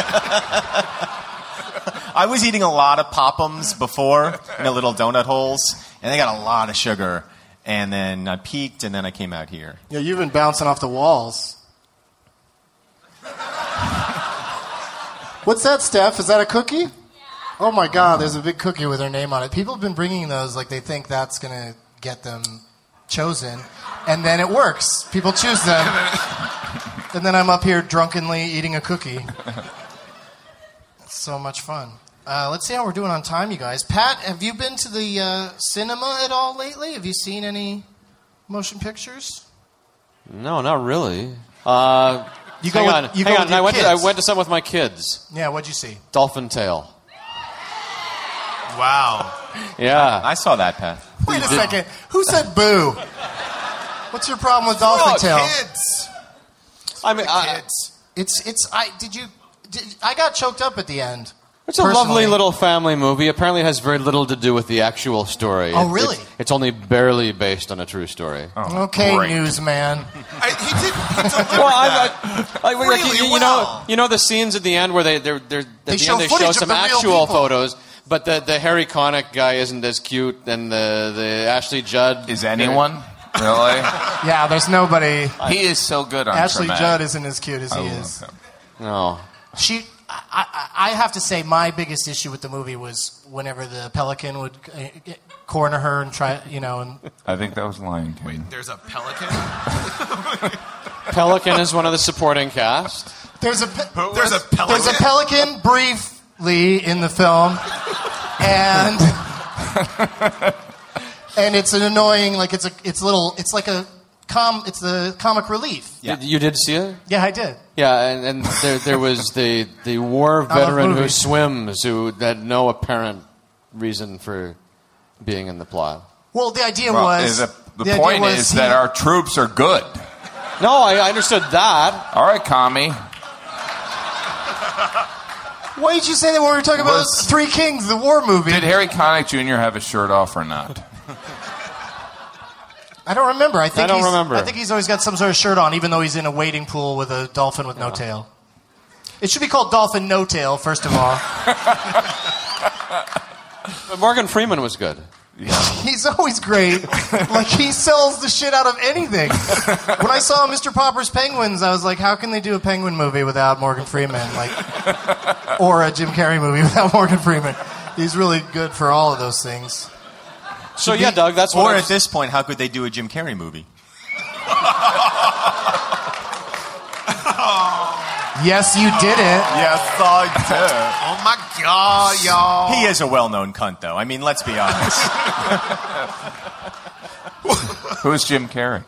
I was eating a lot of Pop'ems before in the little donut holes, and they got a lot of sugar. And then I peaked, and then I came out here. Yeah, you've been bouncing off the walls. What's that, Steph? Is that a cookie? Oh my God, there's a big cookie with her name on it. People have been bringing those like they think that's going to get them chosen. And then it works. People choose them. And then I'm up here drunkenly eating a cookie. It's so much fun. Uh, let's see how we're doing on time, you guys. Pat, have you been to the uh, cinema at all lately? Have you seen any motion pictures? No, not really. Uh, You go hang with- on, you hang go on. with your I went to I kids. went to some with my kids. Yeah, what'd you see? Dolphin Tale. Wow. Yeah. I saw that, Pat. Wait a second. Who said boo? What's your problem with Dolphin Oh, Tale? kids. I mean, I, Kids. It's it's I did you did, I got choked up at the end. it's a personally. lovely little family movie. Apparently, it has very little to do with the actual story. Oh, It- really? It's, it's only barely based on a true story. Okay, newsman. I, he did. He delivered Well, I, that. I, I, like, Really you, you well. know, you know the scenes at the end where they they're, they're at They the show end they footage show of some the real actual people. photos, but the the Harry Connick guy isn't as cute, and the the Ashley Judd Is anyone really? Yeah, there's nobody. He is so good on Ashley Tremaine. Judd isn't as cute as I he love is. him. No. She, I, I, I have to say, my biggest issue with the movie was whenever the pelican would uh, corner her and try, you know, and I think that was Lion King. Wait, there's a pelican? Pelican is one of the supporting cast. there's a pe- There's a pelican? there's a pelican briefly in the film, and and it's an annoying, like it's a it's little, it's like a com, it's the comic relief. Did- You did see it? Yeah, I did. Yeah, and, and there, there was the, the war I love veteran who movies. swims who had no apparent reason for being in the plot. Well, the idea Well, was is the, the, the idea point was is he- that our troops are good. No, I, I understood that. All right, commie. Why did you say that when we were talking about Was- Three Kings, the war movie? Did Harry Connick Junior have his shirt off or not? I don't remember. I think I don't he's, remember. I think he's always got some sort of shirt on, even though he's in a wading pool with a dolphin with no tail. It should be called Dolphin No Tail, first of all. But Morgan Freeman was good. He's always great. Like, he sells the shit out of anything. When I saw Mister Popper's Penguins, I was like, how can they do a penguin movie without Morgan Freeman? Like, or a Jim Carrey movie without Morgan Freeman. He's really good for all of those things. So yeah, Doug, that's what Or I at was- this point, how could they do a Jim Carrey movie? Yes, you did it. Yes, I did. Oh my God, y'all. He is a well-known cunt, though. I mean, let's be honest. Who's Jim Carrey?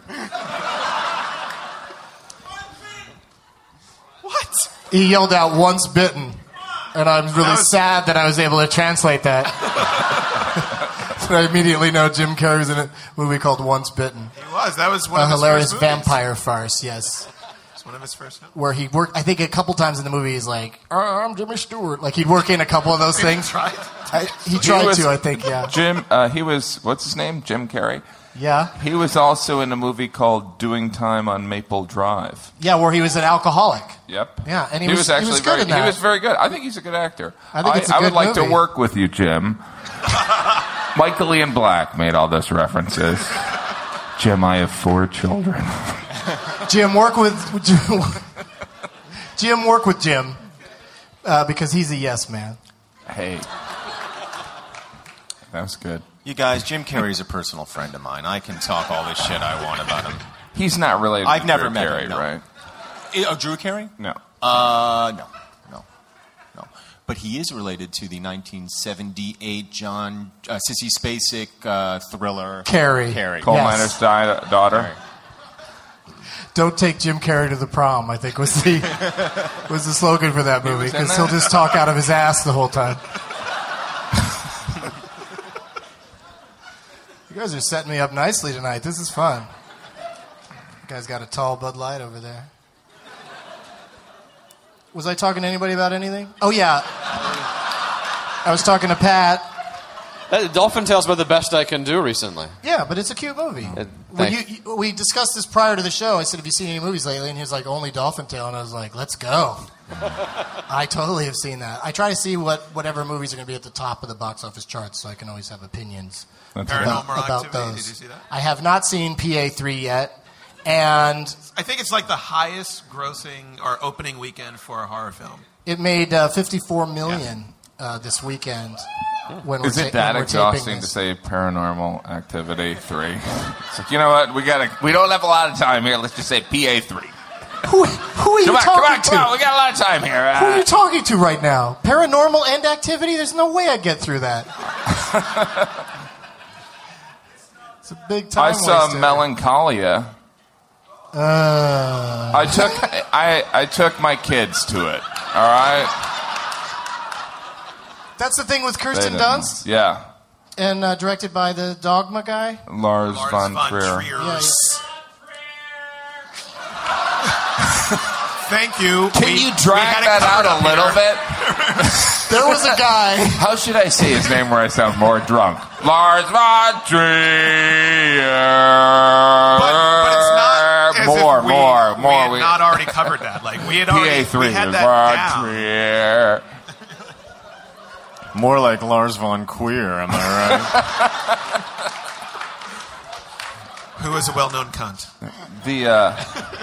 What? He yelled out, "Once bitten." And I'm really That was- sad that I was able to translate that. So I immediately know Jim Carrey's in a movie called Once Bitten. He was. That was one A of his hilarious first movies. vampire farce, yes. It's one of his first movies. Where he worked, I think a couple times in the movie he's like, oh, I'm Jimmy Stewart. Like he'd work in a couple of those He things. tried. I, he tried was- to, I think, yeah. Jim, uh, he was, what's his name? Jim Carrey? Yeah. He was also in a movie called Doing Time on Maple Drive. Yeah, where he was an alcoholic. Yep. Yeah, and he, He was, was actually he was good very, in that. he was very good. I think he's a good actor. I think it's a I good would like movie. to work with you, Jim. Michael Ian Black made all those references. Jim, I have four children. Jim, work with Jim, Jim work with Jim uh, because he's a yes man. Hey. That was good. You guys, Jim Carrey's a personal friend of mine. I can talk all this shit I want about him. He's not related I've to never Drew met Carey, him, no. right? Eh, Oh, Drew Carey? No. Uh, no, no, no. But he is related to the nineteen seventy-eight John uh, Sissy Spacek uh, thriller Carey. Carey. Coal Yes. miner's di- daughter. Don't take Jim Carrey to the prom, I think was the was the slogan for that movie was in because that? he'll just talk out of his ass the whole time. You guys are setting me up nicely tonight. This is fun. You guys got a tall Bud Light over there. Was I talking to anybody about anything? Oh, yeah. I was talking to Pat. That Dolphin Tale's about the best I can do recently. Yeah, but it's a cute movie. Uh, When thanks. you, you, we discussed this prior to the show. I said, have you seen any movies lately? And he was like, only Dolphin Tale. And I was like, let's go. I totally have seen that. I try to see what whatever movies are going to be at the top of the box office charts so I can always have opinions That's about, Paranormal about Activity, those. did you see that? I have not seen P A three yet. And I think it's like the highest grossing or opening weekend for a horror film. it made uh, fifty-four million uh, this weekend. When Is we're it ta- that when we're exhausting taping to this. say Paranormal Activity three? It's like, you know what? We gotta. We don't have a lot of time here. Let's just say P A three. Who, who are you Come on, talking come on, to? come on. We got a lot of time here. Who are Uh, you talking to right now? Paranormal and Activity? There's no way I'd get through that. It's a big time I saw waster. Melancholia. Uh, I took I I took my kids to it. All right. That's the thing with They Kirsten didn't- Dunst Yeah. and uh, directed by the Dogma guy. Lars, Lars von, von Trier. Trier. Yeah, yeah. Thank you. Can We- you we drag had it that out covered a little up bit? There was a guy. How should I say his name where I sound more drunk? Lars von Trier. But, but it's not as more, if we, more, we more. had not already covered that. Like we had P already A three. we had that Von down. Trier. More like Lars von Queer, am I right? Who is a well-known cunt. The uh,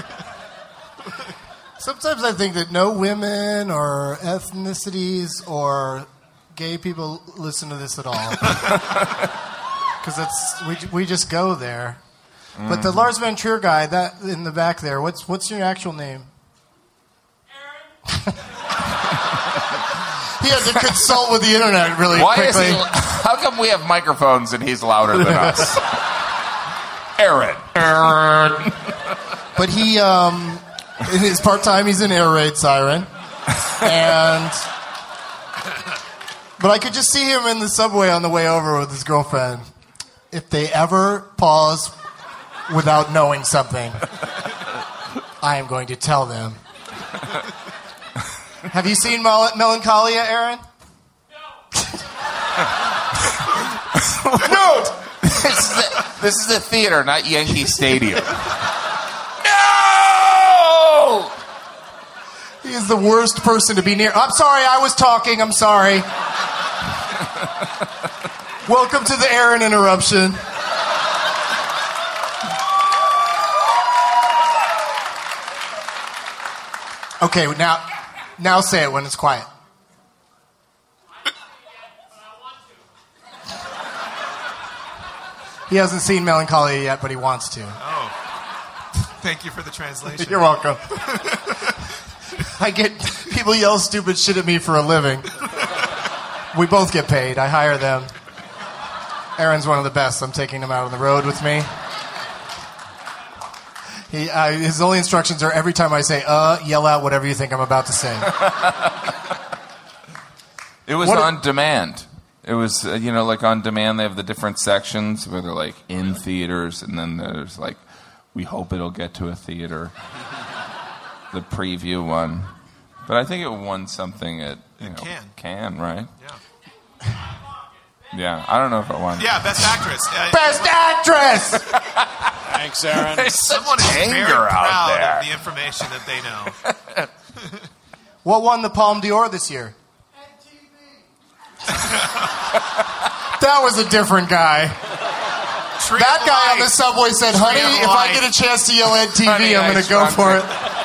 Sometimes I think that no women or ethnicities or gay people listen to this at all. Because it's we we just go there. But the Lars von Trier guy, that in the back there, what's what's your actual name? He had to consult with the internet really why quickly. is he? How come we have microphones and he's louder than us? Aaron. Aaron. But he, um, in his part time, he's an air raid siren, and but I could just see him in the subway on the way over with his girlfriend. If they ever pause without knowing something, I am going to tell them. Have you seen Mel- Melancholia, Aaron? No. This is, the, this is the theater, not Yankee Stadium. No! He is the worst person to be near. I'm sorry, I was talking. I'm sorry. Welcome to the Aaron interruption. Okay, now, now say it when it's quiet. He hasn't seen Melancholia yet, but he wants to. Oh. Thank you for the translation. You're welcome. I get people yell stupid shit at me for a living. We both get paid. I hire them. Aaron's one of the best. I'm taking him out on the road with me. He, uh, his only instructions are every time I say, uh, yell out whatever you think I'm about to say. It was What- on demand. It was, uh, you know, like on demand, they have the different sections where they're like in theaters, and then there's like, we hope it'll get to a theater. The preview one. But I think it won something at, you know, Cannes. Cannes, right? Yeah. Yeah, I don't know if it won. Yeah, best actress. Uh, Best actress! Thanks, Aaron. There's such Someone is very anger out proud there. of the information that they know. What won the Palme d'Or this year? That was a different guy. Tree That of guy on life. the subway said, honey, Tree of if I life. get a chance to yell Ed T V, Honey, I'm I going to go shrunk for it.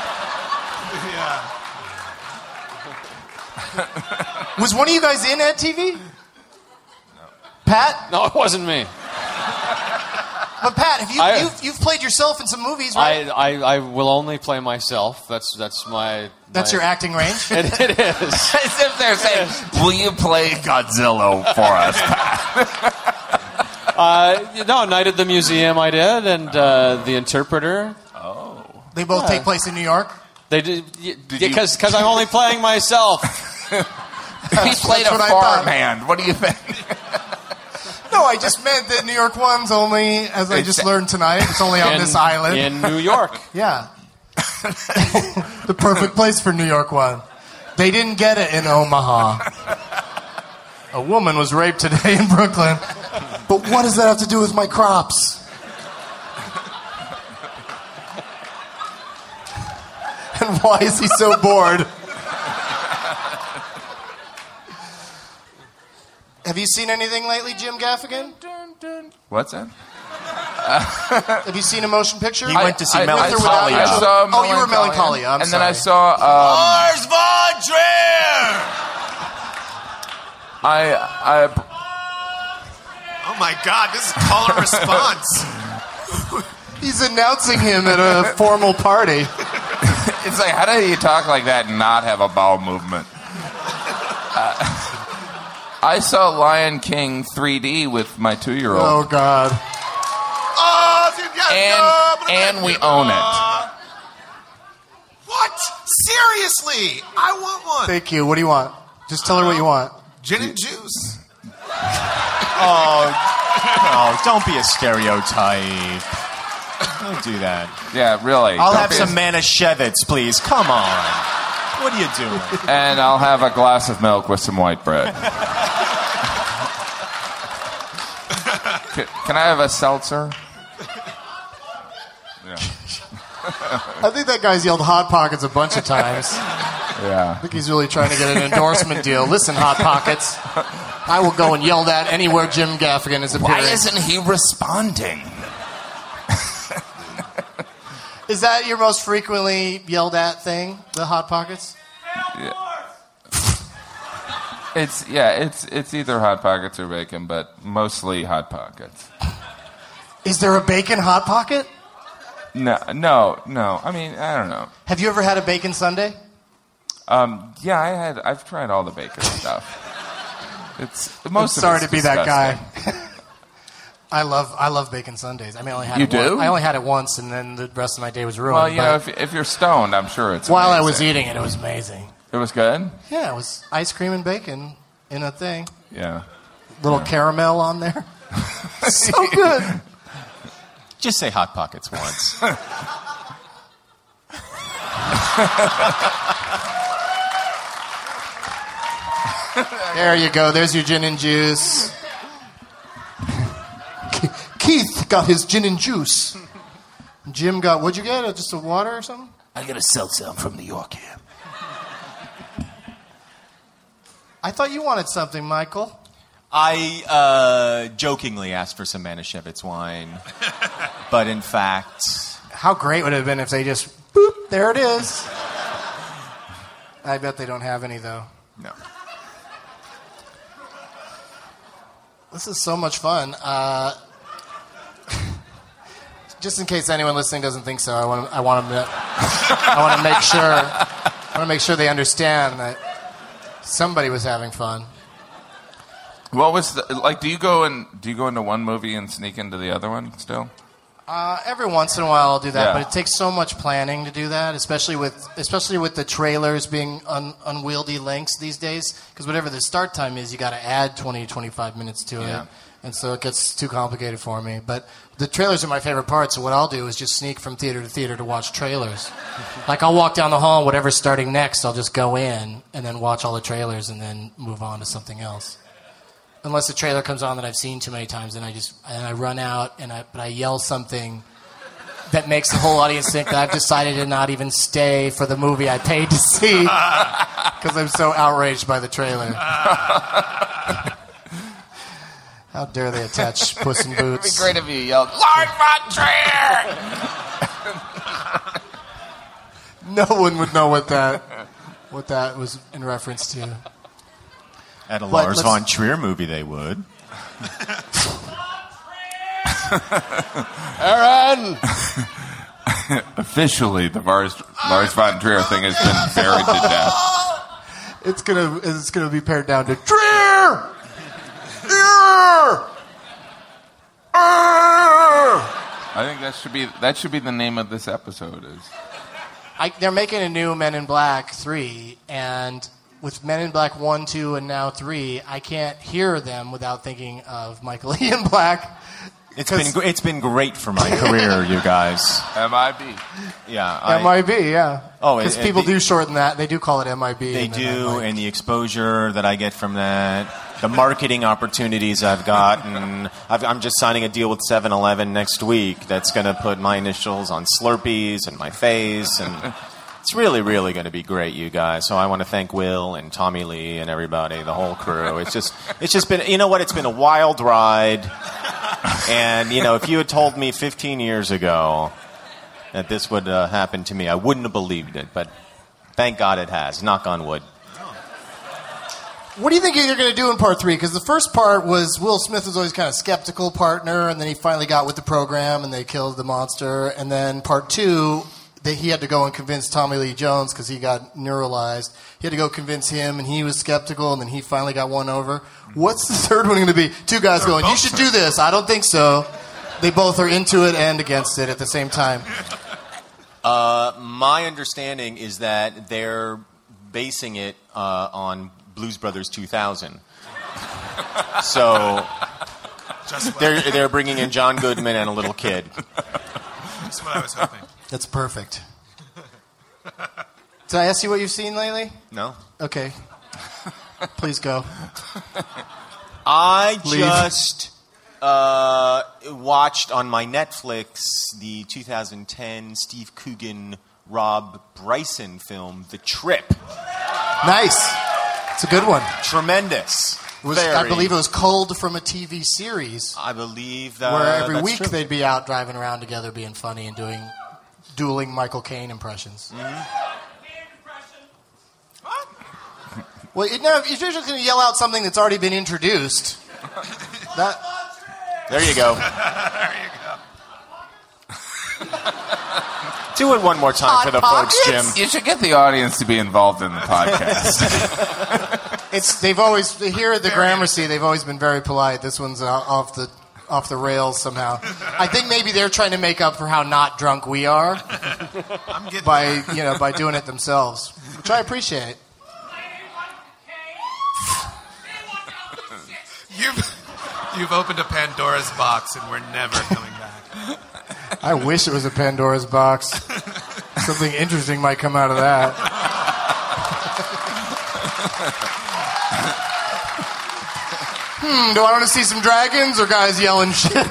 it. Was one of you guys in Ed T V? Pat? No, it wasn't me. But Pat, have you, I- you've, you've played yourself in some movies, right? I, I, I will only play myself. That's that's my. That's my- your acting range? It, it is. As if they're saying, will you play Godzilla for us, Pat? Uh, no, Night at the Museum I did, and uh, The Interpreter. They both Yeah. take place in New York? They did you- because because I'm only playing myself. He played that's a what I thought. farmhand. What do you think? No, I just meant that New York One's only, as I It's- just learned tonight, it's only on in, this island. in New York. Yeah. The perfect place for New York One. They didn't get it in Omaha. A woman was raped today in Brooklyn. But what does that have to do with my crops? And why is he so bored? Have you seen anything lately, Jim Gaffigan? What's that? Have you seen a motion picture? He went to see I- I- Melancholia. I saw- I saw Oh, you were Melancholia. Melancholia. I'm and sorry. then I saw. Um, Lars von Trier! I, I, Oh my God, this is caller response. He's announcing him at a formal party. It's like, how do you talk like that and not have a bowel movement? Uh, I saw Lion King three D with my two-year-old. Oh, God. Oh, dude, yeah, And, no, but and then- we own it. Uh, What? Seriously? I want one. Thank you. What do you want? Just tell her what you want. Gin and juice. Oh, no, don't be a stereotype. Don't do that. Yeah, really. I'll Don't have be some a- Manischewitz, please. Come on. What are you doing? And I'll have a glass of milk with some white bread. Can, can I have a seltzer? Yeah. I think that guy's yelled Hot Pockets a bunch of times. Yeah. I think he's really trying to get an endorsement deal. Listen, Hot Pockets, I will go and yell that anywhere Jim Gaffigan is appearing. Why isn't he responding? Is that your most frequently yelled at thing, the Hot Pockets? Yeah. It's yeah, it's it's either Hot Pockets or bacon, but mostly Hot Pockets. Is there a bacon Hot Pocket? No, no, no. I mean, I don't know. Have you ever had a bacon sundae? Um, yeah, I had. I've tried all the bacon stuff. It's most. I'm sorry of it's to be that guy. disgusting. I love I love bacon sundaes. I mean, I only had You it once. do? I only had it once, and then the rest of my day was ruined. Well, you know, but if, if you're stoned, I'm sure it's. while I amazing. was eating it, it was amazing. It was good. Yeah, it was ice cream and bacon in a thing. Yeah. Little caramel on there. So good. Just say Hot Pockets once. There you go. There's your gin and juice. Keith got his gin and juice. Jim got, what'd you get? Just a water or something? I got a seltzer. I'm from New York here. I thought you wanted something, Michael. I uh, jokingly asked for some Manischewitz wine, but in fact... How great would it have been if they just, boop, there it is. I bet they don't have any, though. No. This is so much fun. Uh, just in case anyone listening doesn't think so, I want to, I want them to, I want to make sure, I want to make sure they understand that somebody was having fun. What was the, like? Do you go and do you go into one movie and sneak into the other one still? Uh, every once in a while I'll do that, Yeah. but it takes so much planning to do that, especially with especially with the trailers being un, unwieldy lengths these days. Because whatever the start time is, you got to add twenty to twenty-five minutes to Yeah. it, and so it gets too complicated for me. But the trailers are my favorite part, so what I'll do is just sneak from theater to theater to watch trailers. Like I'll walk down the hall, and whatever's starting next, I'll just go in and then watch all the trailers, and then move on to something else. Unless the trailer comes on that I've seen too many times, and I just and I run out and I but I yell something that makes the whole audience think that I've decided to not even stay for the movie I paid to see because I'm so outraged by the trailer. How dare they attach Puss in Boots? It'd be great if you yelled, "Lord von Trier!" No one would know what that what that was in reference to. At a But Lars let's- von Trier movie, they would. Aaron! Officially, the Lars, Lars von Trier thing has been buried to death. It's gonna it's gonna be pared down to Trier. Trier! I think that should be that should be the name of this episode. Is I, they're making a new Men in Black three, and with Men in Black one, two, and now three, I can't hear them without thinking of Michael Ian Black. It's been gr- it's been great for my career, you guys. M I B. Yeah, I- M I B, yeah. Oh, because it- it- people the- do shorten that. They do call it M I B. They and then do, I'm like, and the exposure that I get from that, the marketing opportunities I've gotten. I've, I'm just signing a deal with seven eleven next week that's going to put my initials on Slurpees and my face, and it's really, really going to be great, you guys. So I want to thank Will and Tommy Lee and everybody, the whole crew. It's just, it's just been, you know what? It's been a wild ride, and you know, if you had told me fifteen years ago that this would uh, happen to me, I wouldn't have believed it. But thank God it has. Knock on wood. What do you think you're going to do in part three? Because the first part was Will Smith was always kind of skeptical partner, and then he finally got with the program, and they killed the monster. And then part two, they, he had to go and convince Tommy Lee Jones because he got neuralized. He had to go convince him, and he was skeptical, and then he finally got won over. What's the third one going to be? Two guys They're going, you should do this. I don't think so. They both are into it and against it at the same time. Uh, my understanding is that they're basing it uh, on Blues Brothers two thousand. So Just they're they're bringing in John Goodman and a little kid. That's what I was hoping. That's perfect. Did I ask you what you've seen lately? No. Okay. Please go. I Leave. just uh, watched on my Netflix the two thousand ten Steve Coogan, Rob Bryson film, The Trip. Nice. It's a good one. Tremendous. It was, I believe it was culled from a T V series. I believe that. Where every that's week true. they'd be out driving around together being funny and doing dueling Michael Caine impressions. Mm-hmm. Well, you know, if you're just going to yell out something that's already been introduced, that... There you go. There you go. Do it one more time Hot for the Pockets? folks, Jim. You should get the audience to be involved in the podcast. It's they've always here at the Gramercy. They've always been very polite. This one's uh, off the off the rails somehow. I think maybe they're trying to make up for how not drunk we are I'm getting by you know by doing it themselves, which I appreciate. You've, you've opened a Pandora's box, and we're never coming back. I wish it was a Pandora's box. Something interesting might come out of that. Hmm, do I want to see some dragons or guys yelling shit?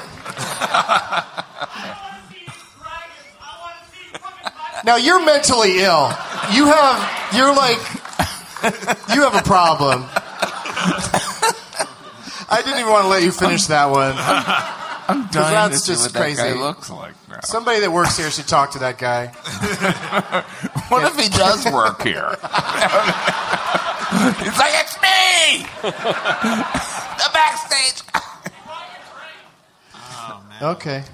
Now, you're mentally ill. You have, you're like, you have a problem. I didn't even want to let you finish that one. I'm dying that's to see just what that crazy. guy looks like now. Somebody that works here should talk to that guy. What if he does work here? He's like, it's me! The backstage! Oh, man. Okay.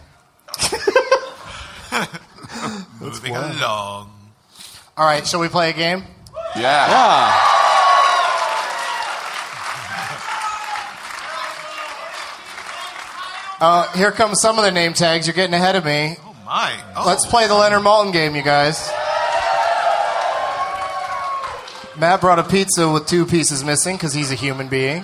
Moving along. All right, shall we play a game? Yeah. Yeah. Uh, here comes some of the name tags. You're getting ahead of me. Oh, my. Oh. Let's play the Leonard Maltin game, you guys. Matt brought a pizza with two pieces missing because he's a human being.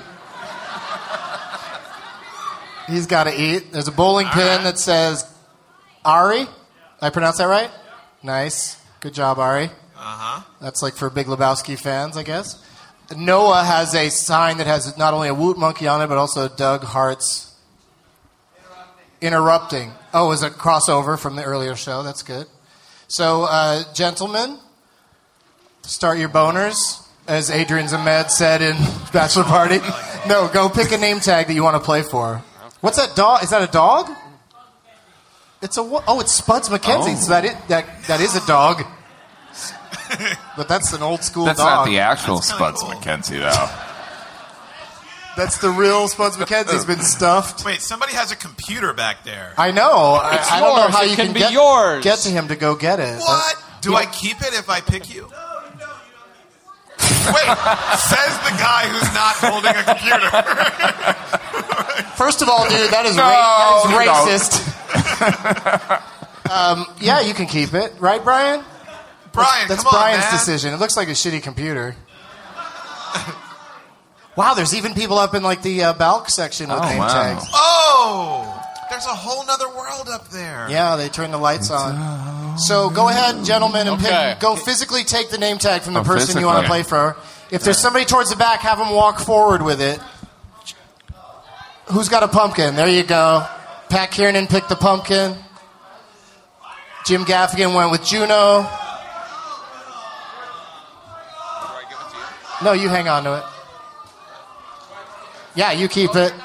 He's got to eat. There's a bowling pin that says Ari. I pronounce that right? Nice. Good job, Ari. Uh-huh. That's like for Big Lebowski fans, I guess. Noah has a sign that has not only a Woot Monkey on it, but also Doug Hart's Interrupting. Oh, it was a crossover from the earlier show. That's good. So, uh, gentlemen, start your boners, as Adrian Zemed said in Bachelor Party. No, go pick a name tag that you want to play for. What's that dog? Is that a dog? It's a wo- oh, it's Spuds McKenzie. Oh. So that it, that that is a dog. But that's an old school That's dog. not the actual That's kinda Spuds cool. McKenzie, though. That's the real Spuds McKenzie. He's been stuffed. Wait, somebody has a computer back there. I know. I, It's I don't know yours. how It you can can be get, yours. get to him to go get it. What? Do Yeah. I keep it if I pick you? Wait, says the guy who's not holding a computer. First of all, dude, that is, No, ra- you that is racist. um, yeah, you can keep it. Right, Brian? Brian, That's come on, Brian's man. decision. It looks like a shitty computer. Wow, there's even people up in like the uh, Balk section with Oh, name wow. tags. Oh, there's a whole nother world up there. Yeah, they turn the lights on. So go ahead, gentlemen, and Okay. pick, go physically take the name tag from the Oh, person you want to physically. play for. If there's somebody towards the back, have them walk forward with it. Who's got a pumpkin? There you go. Pat Kiernan picked the pumpkin. Jim Gaffigan went with Juno. No, you hang on to it. Yeah, you keep it.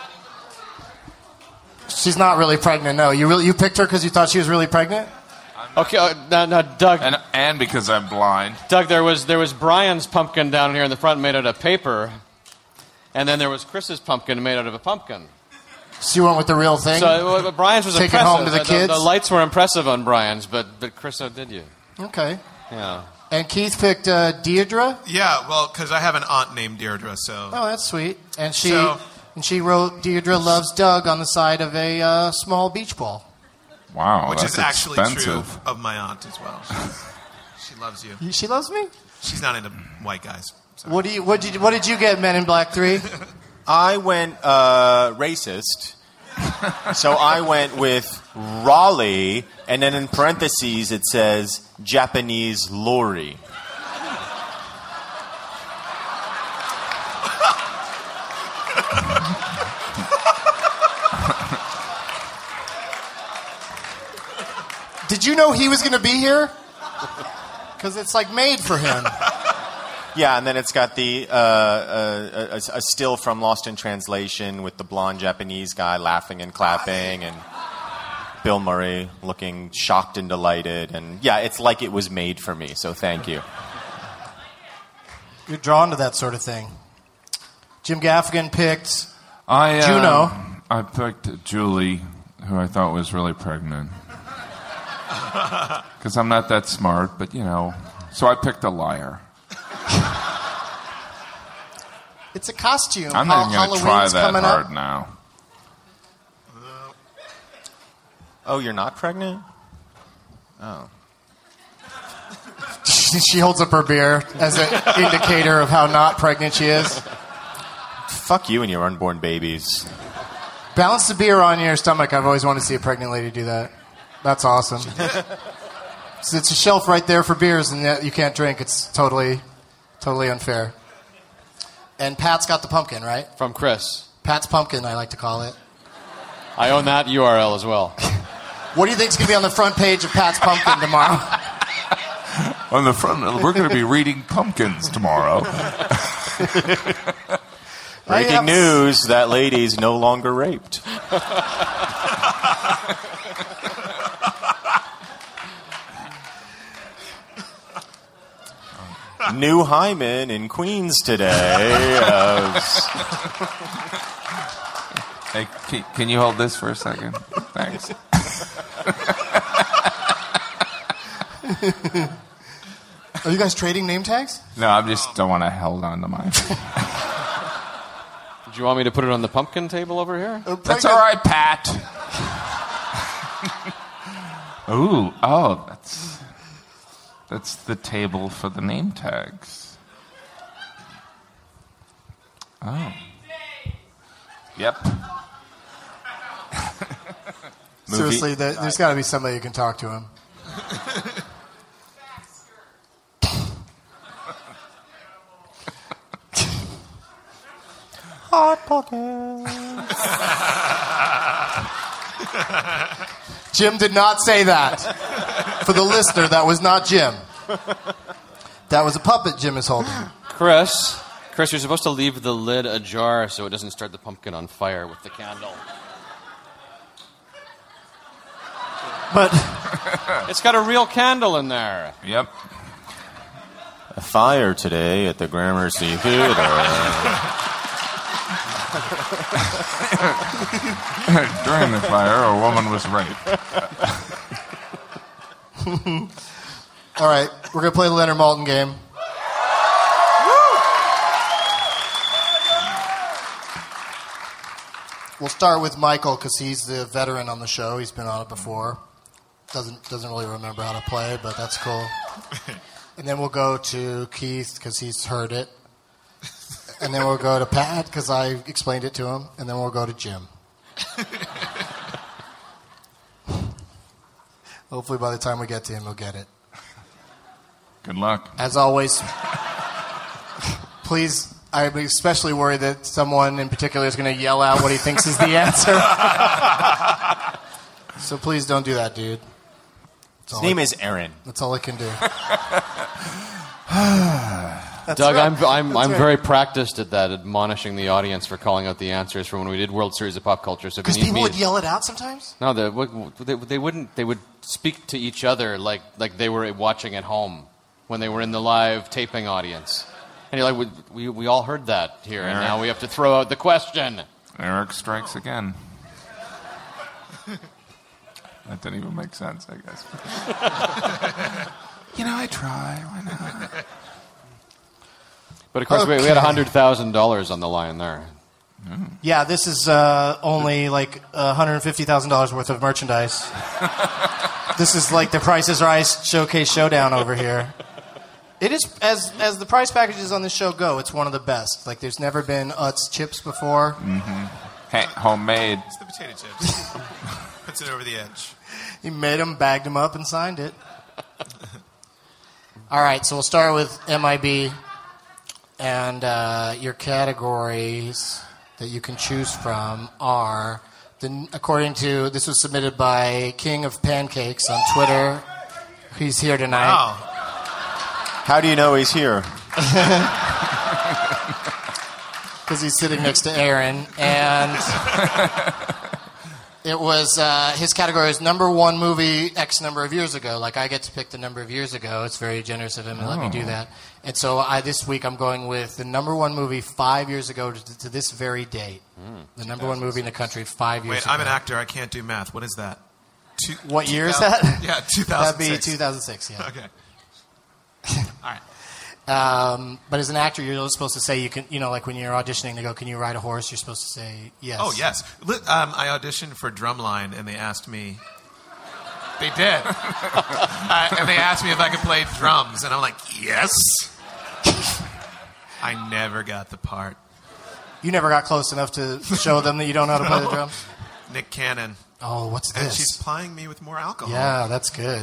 She's not really pregnant. No, you really you picked her because you thought she was really pregnant. Okay, uh, now, now, Doug. And, and because I'm blind. Doug, there was there was Brian's pumpkin down here in the front made out of paper. And then there was Chris's pumpkin made out of a pumpkin. So you went with the real thing? So uh, Brian's was Take impressive. it home to the kids? The, the lights were impressive on Brian's, but, but Chris outdid you. Okay. Yeah. And Keith picked uh, Deirdre? Yeah, well, because I have an aunt named Deirdre, so... Oh, that's sweet. And she So- and she wrote Deirdre loves Doug on the side of a uh, small beach ball. Wow, Which that's is actually expensive. true of my aunt as well. She, she loves you. She loves me? She's not into white guys. What do you what did you, what did you get, Men in Black three? I went uh, racist. So I went with Raleigh, and then in parentheses it says Japanese lorry. Did you know he was going to be here? Because it's like made for him. Yeah, and then it's got the uh, uh, a, a still from Lost in Translation with the blonde Japanese guy laughing and clapping, and Bill Murray looking shocked and delighted. And yeah, it's like it was made for me, so thank you. You're drawn to that sort of thing. Jim Gaffigan picked I, uh, Juno. I picked Julie, who I thought was really pregnant. Because I'm not that smart, but, you know. So I picked a liar. It's a costume. I'm not even going to try that coming hard up. now. Oh, you're not pregnant? Oh. She holds up her beer as an indicator of how not pregnant she is. Fuck you and your unborn babies. Balance the beer on your stomach. I've always wanted to see a pregnant lady do that. That's awesome. So it's a shelf right there for beers, and yet you can't drink. It's totally, totally unfair. And Pat's got the pumpkin, right? From Chris. Pat's pumpkin, I like to call it. I own that U R L as well. What do you think's going to be on the front page of Pat's pumpkin tomorrow? On the front, we're going to be reading pumpkins tomorrow. Breaking news, that lady's no longer raped. New hymen in Queens today. Uh, Hey, can, can you hold this for a second? Thanks. Are you guys trading name tags? No, I just don't want to hold on to mine. Did you want me to put it on the pumpkin table over here? Uh, That's all right, Pat. Ooh, oh, that's that's the table for the name tags. Oh. Yep. Seriously, there, there's got to be somebody who can talk to him. Hot pockets. Jim did not say that. For the listener, that was not Jim. That was a puppet Jim is holding. Chris, Chris, you're supposed to leave the lid ajar so it doesn't start the pumpkin on fire with the candle. But it's got a real candle in there. Yep. A fire today at the Gramercy Theater. During the fire, a woman was raped. All right, we're going to play the Leonard Maltin game. We'll start with Michael because he's the veteran on the show. He's been on it before. Doesn't doesn't really remember how to play, but that's cool. And then we'll go to Keith because he's heard it. And then we'll go to Pat because I explained it to him. And then we'll go to Jim. Hopefully by the time we get to him, he'll get it. Good luck. As always, please, I'm especially worried that someone in particular is going to yell out what he thinks is the answer. So please don't do that, dude. His name I, is Aaron. That's all I can do. Doug, right. I'm I'm That's I'm right. very practiced at that, admonishing the audience for calling out the answers for when we did World Series of Pop Culture. So if Because you need people me would to- yell it out sometimes? No, they, they, they wouldn't. They would speak to each other like like they were watching at home when they were in the live taping audience. And you're like, we, we, we all heard that here, and now we have to throw out the question. Eric strikes again. That didn't even make sense, I guess. You know, I try. Why not? But of course, Okay. we, we had one hundred thousand dollars on the line there. Yeah, this is uh, only like one hundred fifty thousand dollars worth of merchandise. This is like the Price is Right Showcase Showdown over here. It is, as as the prize packages on this show go, it's one of the best. Like, there's never been Utz chips before. Mm-hmm. Hey, homemade. It's the potato chips. Puts it over the edge. He made them, bagged them up, and signed it. All right, so we'll start with M I B. And uh, your categories that you can choose from are, the, according to, this was submitted by King of Pancakes on Twitter. He's here tonight. Wow. How do you know he's here? Because he's sitting next to Aaron. And it was, uh, his category was number one movie X number of years ago. Like, I get to pick the number of years ago. It's very generous of him to let me do that. And so I, this week I'm going with the number one movie five years ago to, to this very date. Mm. The number one movie in the country five years Wait, ago. I'm an actor. I can't do math. What is that? Two, What year is two thousand that? Yeah, two thousand six. That'd be two thousand six, yeah. Okay. All right. Um, but as an actor, you're supposed to say you can, you know, like when you're auditioning, they go, "Can you ride a horse?" You're supposed to say yes. Oh, yes. Li- Um, I auditioned for Drumline, and they asked me. They did. uh, and they asked me if I could play drums, and I'm like, yes. I never got the part. You never got close enough to show them that you don't know how to play the No. drums? Nick Cannon. Oh, what's And this? she's plying me with more alcohol. Yeah, that's good.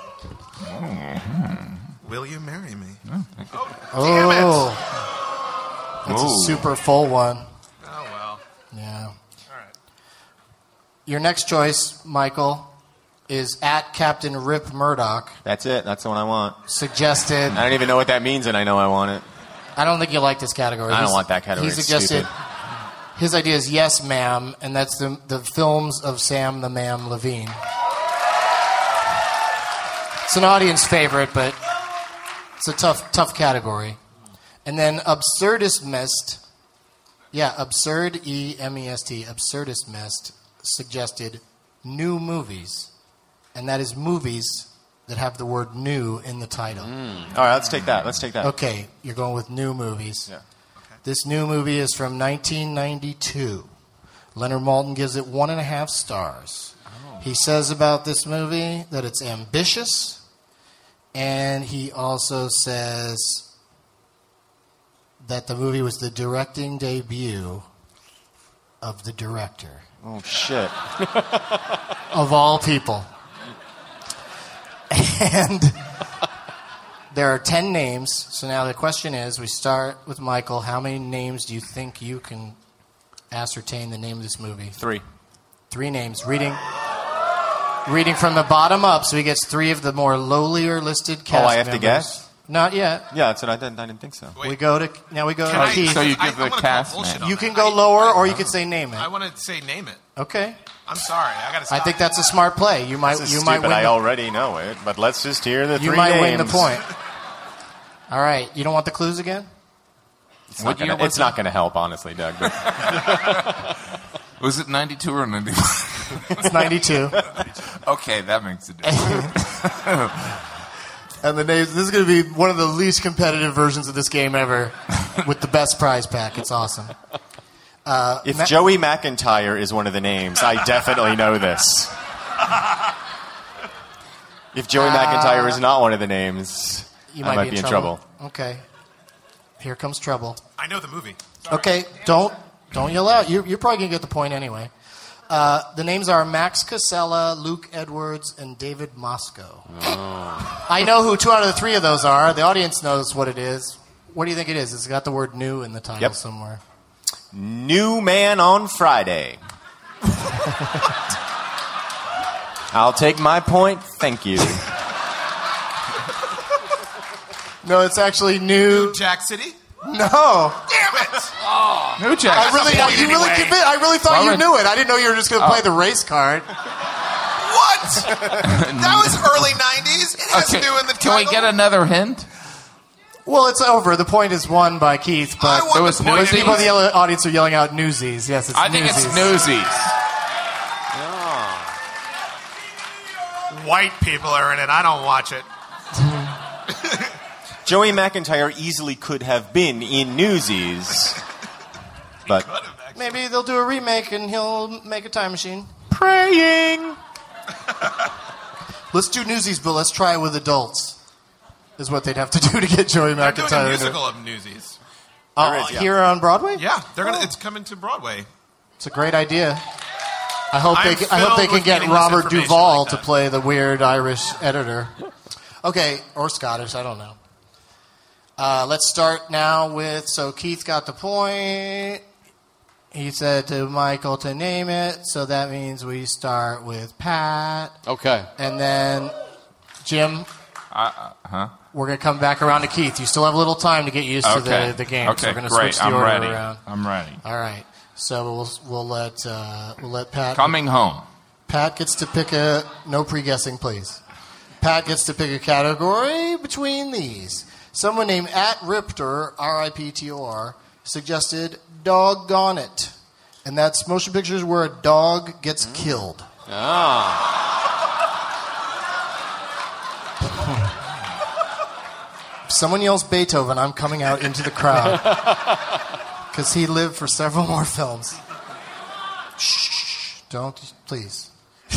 Will you marry me? Oh, Damn it. that's Whoa. a super full one. Oh, well. Yeah. All right. Your next choice, Michael, is at Captain Rip Murdoch. That's it. That's the one I want. Suggested. I don't even know what that means, and I know I want it. I don't think you like this category. I don't He's- want that category. He It's suggested. stupid. His idea is Yes, Ma'am, and that's the the films of Sam the Ma'am Levine. It's an audience favorite, but it's a tough tough category. And then Absurdist Mist, yeah, Absurd E M E S T, Absurdist Mist suggested new movies, and that is movies that have the word "new" in the title. All right, let's take that. Let's take that. Okay, you're going with new movies. Yeah. This new movie is from nineteen ninety-two. Leonard Maltin gives it one and a half stars. Oh. He says about this movie that it's ambitious, and he also says that the movie was the directing debut of the director. Oh, shit. Of all people. And there are ten names. So now the question is, we start with Michael. How many names do you think you can ascertain the name of this movie? Three. Three names. Reading reading from the bottom up, so he gets three of the more lowlier listed cast Oh, I have to members. guess? Not yet. Yeah, that's what I didn't. I didn't think so. We go to now. We go Can to I- Keith. So you I- give I'm the gonna cast call bullshit name. on You that. can go I- lower, or you can say name it. I want to say name it. Okay. I'm sorry. I got to I stop. think that's a smart play. You might. This is You stupid. might win. I the- already know it, but let's just hear the You three might names. win the point. All right. You don't want the clues again? It's not What year gonna- was it's it? not going to help, honestly, Doug. But Was it ninety-two or ninety-one? It's ninety-two. Okay, that makes a difference. And the names. This is going to be one of the least competitive versions of this game ever, with the best prize pack. It's awesome. Uh, if Ma- Joey McIntyre is one of the names, I definitely know this. If Joey Uh, McIntyre is not one of the names, you I might, might be in trouble. trouble. Okay. Here comes trouble. I know the movie. Okay, don't don't yell out. You're, you're probably gonna get the point anyway. Uh, the names are Max Casella, Luke Edwards, and David Moscow. Oh. I know who two out of the three of those are. The audience knows what it is. What do you think it is? It's got the word "new" in the title Yep. somewhere. New Man on Friday. I'll take my point. Thank you. No, it's actually new. Jack City? No. Damn it! No, Jack. I really, point you really, anyway. convinced, I really thought you Robert- knew it. I didn't know you were just going to play the race card. What? That was early nineties. It has Okay, new in the can title. we get another hint? Well, it's over. The point is won by Keith, but it was most people in the Newsies. yellow audience are yelling out Newsies. Yes, it's I think Newsies. it's Newsies. White people are in it. I don't watch it. Joey McIntyre easily could have been in Newsies, but Maybe they'll do a remake and he'll make a time machine. praying. Let's do Newsies, but let's try it with adults. Is what they'd have to do to get Joey They're doing a McIntyre. musical of Newsies. Oh, There is, yeah. here on Broadway? Yeah, they're gonna. It's coming to Broadway. It's a great idea. I hope I'm they. I hope they filled can with get getting this Robert information Duvall like to that. play the weird Irish editor. Okay, or Scottish. I don't know. Uh, let's start now with. So Keith got the point. He said to Michael to name it, so that means we start with Pat, Okay. and then Jim. Uh, uh, huh? We're going to come back around to Keith. You still have a little time to get used to Okay. the, the game. Okay, so we're going to great. switch the I'm order ready. around. I'm ready. All right. So we'll we'll let uh, we'll let Pat. Coming home. Pat gets to pick a no pre-guessing, please. Pat gets to pick a category between these. Someone named at Riptor R I P T O R suggested "Doggone It," and that's motion pictures where a dog gets killed. Ah. If someone yells Beethoven, I'm coming out into the crowd. Because he lived for several more films. Shh, don't, please.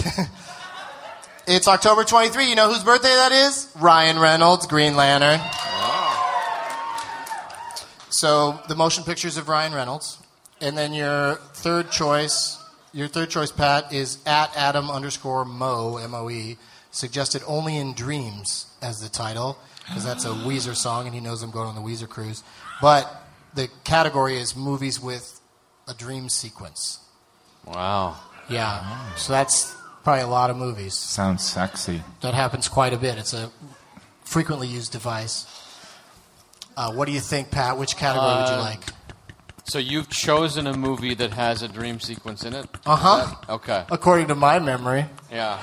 It's October twenty-third. You know whose birthday that is? Ryan Reynolds, Green Lantern. So the motion pictures of Ryan Reynolds. And then your third choice, your third choice, Pat, is at Adam underscore Moe, M O E, suggested Only in Dreams as the title. Because that's a Weezer song, and he knows I'm going on the Weezer cruise. But the category is movies with a dream sequence. Wow. Yeah. So that's probably a lot of movies. Sounds sexy. That happens quite a bit. It's a frequently used device. Uh, what do you think, Pat? Which category would you Uh, like? So you've chosen a movie that has a dream sequence in it? Uh-huh. Is that- Okay. According to my memory. Yeah.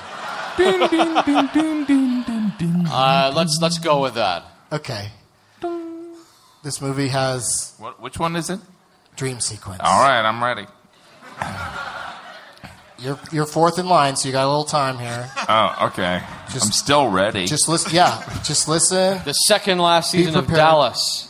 Uh, let's let's go with that. Okay. This movie has What? Which one is it? dream sequence. All right, I'm ready. You're you're fourth in line, so you got a little time here. Oh, okay. Just- I'm still ready. Just listen. Yeah, just listen. The second last Be season of prepared. Dallas,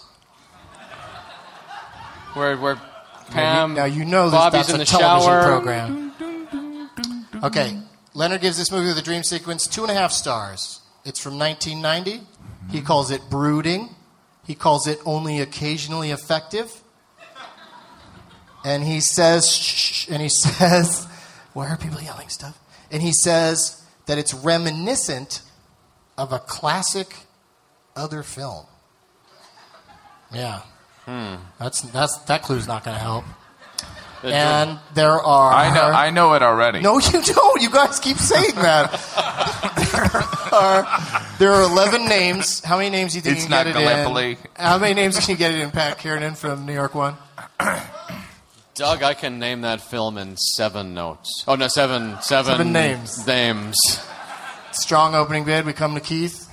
where where Pam Now you know that Bobby's that's in a the television shower. program. Okay, Leonard gives this movie with a dream sequence two and a half stars. It's from nineteen ninety. He calls it brooding. He calls it only occasionally effective. And he says, shh, and he says, why are people yelling stuff? And he says that it's reminiscent of a classic other film. Yeah. Hmm. That's that's that clue's not going to help. The And there are. I know. I know it already. No, you don't. You guys keep saying that. there are there are eleven names. How many names do you think It's you can get not it Gallipoli. in? How many names can you get it in? Pat Kiernan from New York One. Doug, I can name that film in seven notes. Oh no, seven seven Seven names. Names. Strong opening bid. We come to Keith.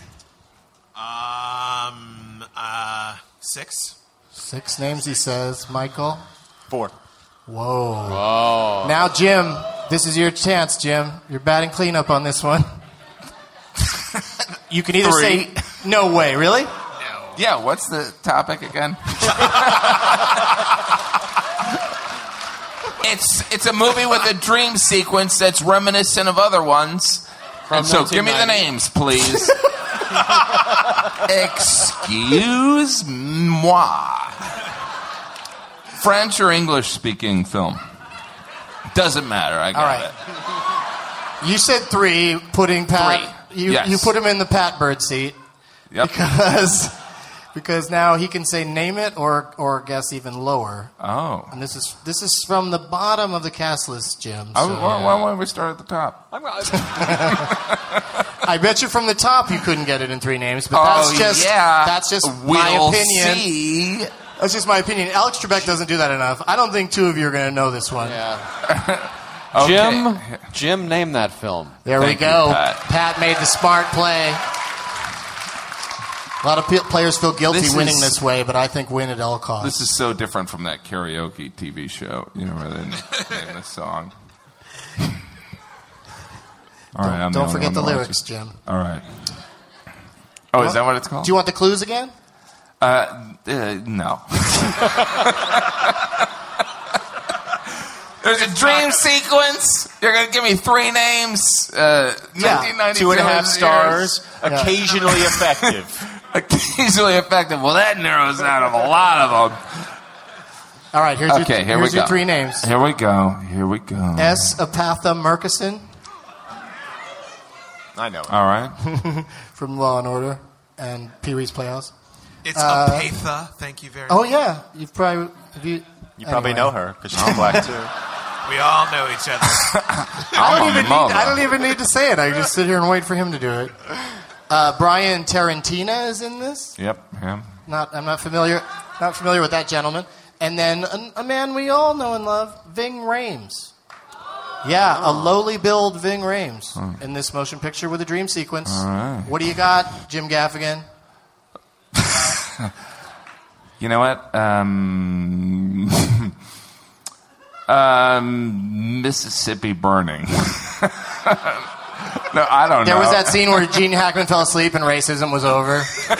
Um, uh, six. Six names. He says. Michael. Four. Whoa. Whoa. Now, Jim, this is your chance, Jim. You're batting cleanup on this one. You can either Three. say, no way, really? Yeah, what's the topic again? it's it's a movie with a dream sequence that's reminiscent of other ones. From And so give me the nineteen ninety. names, please. Excuse moi. French or English speaking film? Doesn't matter. I got All right. it. You said three, putting Pat. Three. You Yes. you put him in the Pat Bird seat Yep. because because now he can say name it or or guess even lower. Oh. And this is this is from the bottom of the cast list, Jim. I, so- why, why don't we start at the top? I bet you from the top you couldn't get it in three names, but Oh, that's just yeah. that's just We'll my opinion. see. That's just my opinion. Alex Trebek doesn't do that enough. I don't think two of you are going to know this one. Yeah. Okay. Jim, Jim, name that film. There Thank we you, go. Pat. Pat made the smart play. A lot of p- players feel guilty This winning is- this way, but I think win at all costs. This is so different from that karaoke T V show, you know, where they name the song. All right, I'm Don't the forget only the one lyrics, watching. Jim. All right. Oh, is that what it's called? Do you want the clues again? Uh, uh no. There's a dream sequence. You're going to give me three names. Uh, Yeah, two and a half stars. Occasionally effective. Occasionally effective. Well, that narrows down a lot of them. All right, here's, Okay, your, here here's we your go. three names. Here we go. Here we go. S. Apatha Murkison I know. All right. from Law and Order and Pee-wee's Playhouse. It's Uh, Apatha. Thank you very Oh, much. yeah. You've probably... Have you, You probably anyway. know her because she's black too. We all know each other. I don't, I'm a even need, mother. I don't even need to say it. I just sit here and wait for him to do it. Uh, Brian Tarantina is in this. Yep, him. Not, I'm not familiar, not familiar with that gentleman. And then a, a man we all know and love, Ving Rhames. Yeah, a lowly build Ving Rhames in this motion picture with a dream sequence. All right. What do you got, Jim Gaffigan? You know what? Um, um, Mississippi Burning. No, I don't There know. was that scene where Gene Hackman fell asleep and racism was over.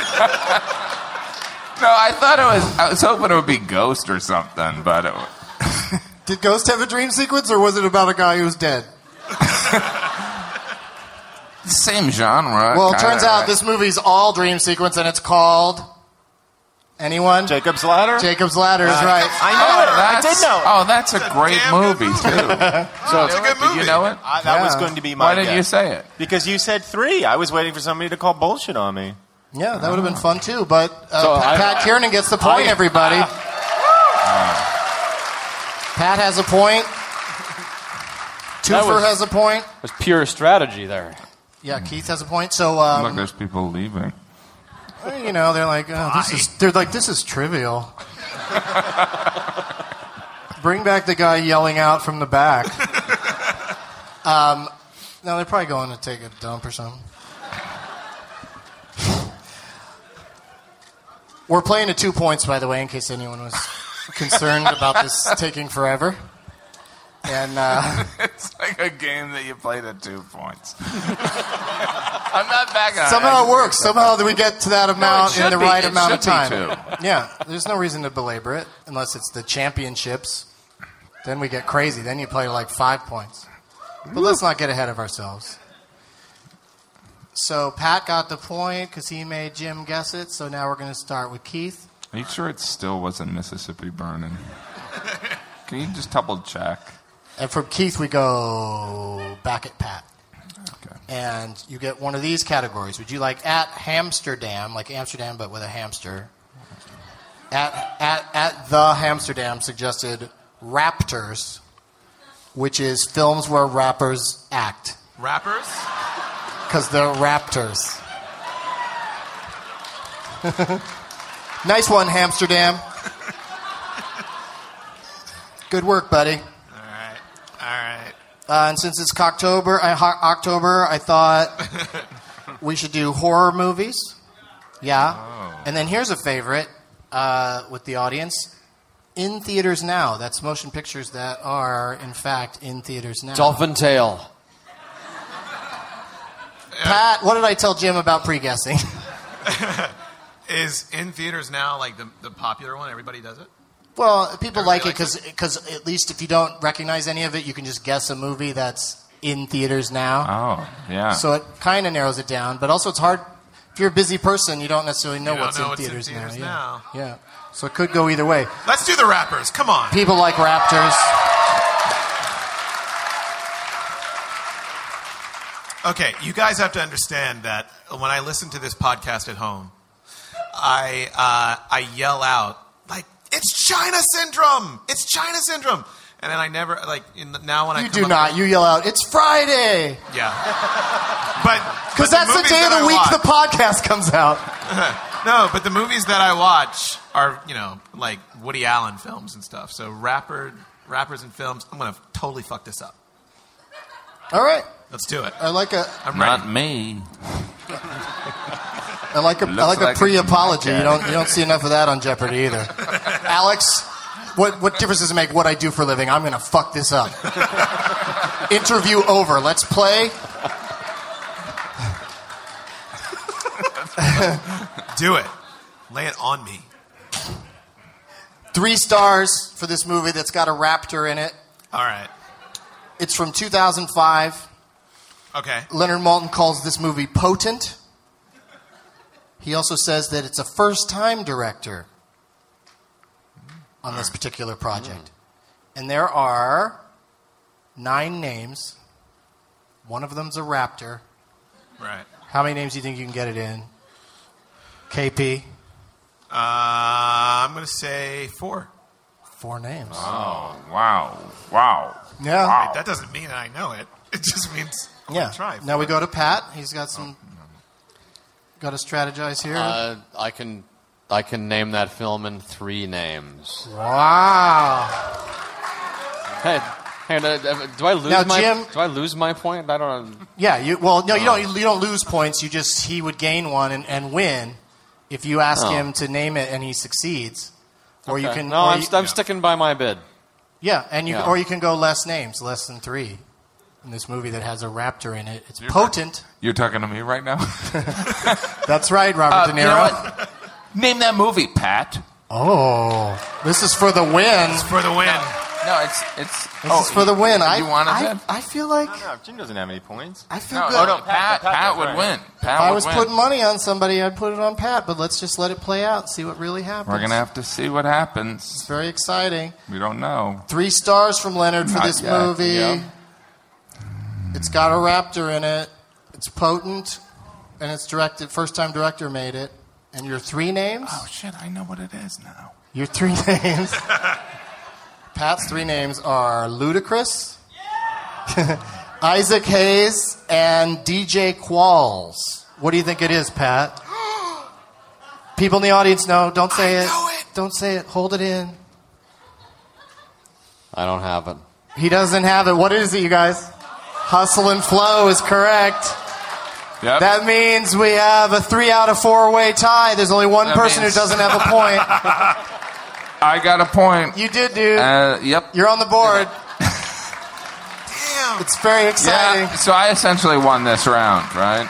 No, I thought it was. I was hoping it would be Ghost or something, but it was. Did Ghost have a dream sequence, or was it about a guy who's dead? Same genre. Well, it kinda, turns out right? this movie's all dream sequence, and it's called... Anyone? Jacob's Ladder? Jacob's Ladder is right. I know it. I That's- did know it. Oh, that's a great damn good movie, movie. too. So, It's a good did you movie. know it? I, that Yeah. was going to be my Why didn't you guess. say it? Because you said three. I was waiting for somebody to call bullshit on me. Yeah, that would have been fun, too. But uh, So Pat, I- Pat Kiernan gets the point, I- everybody. Pat has a point. That Twofer was- has a point. It was pure strategy there. Yeah, Keith has a point. So, Look, um, there's people leaving. you know, they're like, oh, this is. They're like, this is trivial. Bring back the guy yelling out from the back. Um, no, they're probably going to take a dump or something. We're playing at two points, by the way, in case anyone was concerned about this taking forever. And uh, It's like a game that you played at two points. I'm not back on somehow it works. Somehow we get to that amount should in the be. right It amount of should be time. two. Yeah, there's no reason to belabor it unless it's the championships. Then we get crazy. Then you play like five points. But let's not get ahead of ourselves. So Pat got the point because he made Jim guess it. So now we're going to start with Keith. Are you sure it still wasn't Mississippi Burning? Can you just double check? And from Keith, we go back at Pat. Okay. And you get one of these categories. Would you like at Hamsterdam, like Amsterdam but with a hamster? At, at, at the Hamsterdam suggested Raptors, which is films where rappers act. Rappers? Because they're raptors. Nice one, Hamsterdam. Good work, buddy. All right. All right. Uh, and since it's Cocktober, uh, ho- October, I thought we should do horror movies. Yeah. Oh. And then here's a favorite uh, with the audience. In theaters now. That's motion pictures that are, in fact, in theaters now. Dolphin Tale. Pat, what did I tell Jim about pre-guessing? Is in theaters now like the, the popular one? Everybody does it? Well, people like it Everybody because at least if you don't recognize any of it, you can just guess a movie that's in theaters now. Oh, yeah. So it kind of narrows it down. But also it's hard. If you're a busy person, you don't necessarily know You don't what's know in what's in theaters, theaters now. now. Yeah. yeah. So it could go either way. Let's do the rappers. Come on. People like Raptors. Okay, you guys have to understand that when I listen to this podcast at home, I uh, I yell out like, "It's China syndrome! It's China syndrome!" And then I never like in the, now when I You come do up not. with- You yell out, "It's Friday!" yeah, but Because but that's the movies day of that the I week watch- the podcast comes out. No, but the movies that I watch are, you know, like Woody Allen films and stuff. So rapper, rappers and films, I'm going to totally fuck this up. All right. Let's do it. I like a... I'm Not ready. me. I like a, I like, like a pre-apology. You don't you don't see enough of that on Jeopardy either. Alex, what what difference does it make what I do for a living? I'm going to fuck this up. Interview over. Let's play. Do it. Lay it on me. Three stars for this movie that's got a raptor in it. All right. It's from two thousand five. Okay. Leonard Maltin calls this movie potent. He also says that it's a first-time director on this particular project. And there are nine names. One of them's a raptor. Right. How many names do you think you can get it in? K P? Uh, I'm going to say four. Four names. Oh, wow. Wow. Yeah. Wow. Wait, that doesn't mean I know it. It just means I'm yeah. gonna try. Now we go to Pat. He's got some... Got to strategize here. Uh, I can, I can name that film in three names. Wow. Hey, hey, uh, do I lose Now, my? Jim- do I lose my point? I don't. Yeah. You well, no, you don't. You don't lose points. You just he would gain one and, and win if you ask Oh. him to name it and he succeeds. Or you Okay. can. No, or I'm, you, I'm sticking by my bid. yeah, and you Yeah. or you can go less names, less than three. In this movie that has a raptor in it, it's potent. You're talking to me right now? That's right, Robert Uh, De Niro. you know what? Name that movie, Pat. Oh, this is for the win. It's for the win. No, it's it's. This oh, is for the win. You I, wanted I, that? I feel like No, no, Jim doesn't have any points. I feel No, good. oh, no, Pat. Pat, Pat would win. Pat if I would was win. putting money on somebody, I'd put it on Pat. But let's just let it play out and see what really happens. We're gonna have to see what happens. It's very exciting. We don't know. Three stars from Leonard for Not this yet. movie. Yep. It's got a raptor in it. It's potent, and it's directed. First time director made it. And your three names? Oh shit! I know what it is now. Your three names. Pat's three names are Ludacris, Isaac Hayes, and D J Qualls. What do you think it is, Pat? People in the audience know. Don't say I it. know it. Don't say it. Hold it in. I don't have it. He doesn't have it. What is it, you guys? Hustle and Flow is correct. Yep. That means we have a three out of four way tie. There's only one That person means- who doesn't have a point. I got a point. You did, dude. Uh, yep. You're on the board. Damn. It's very exciting. Yeah. So I essentially won this round, right?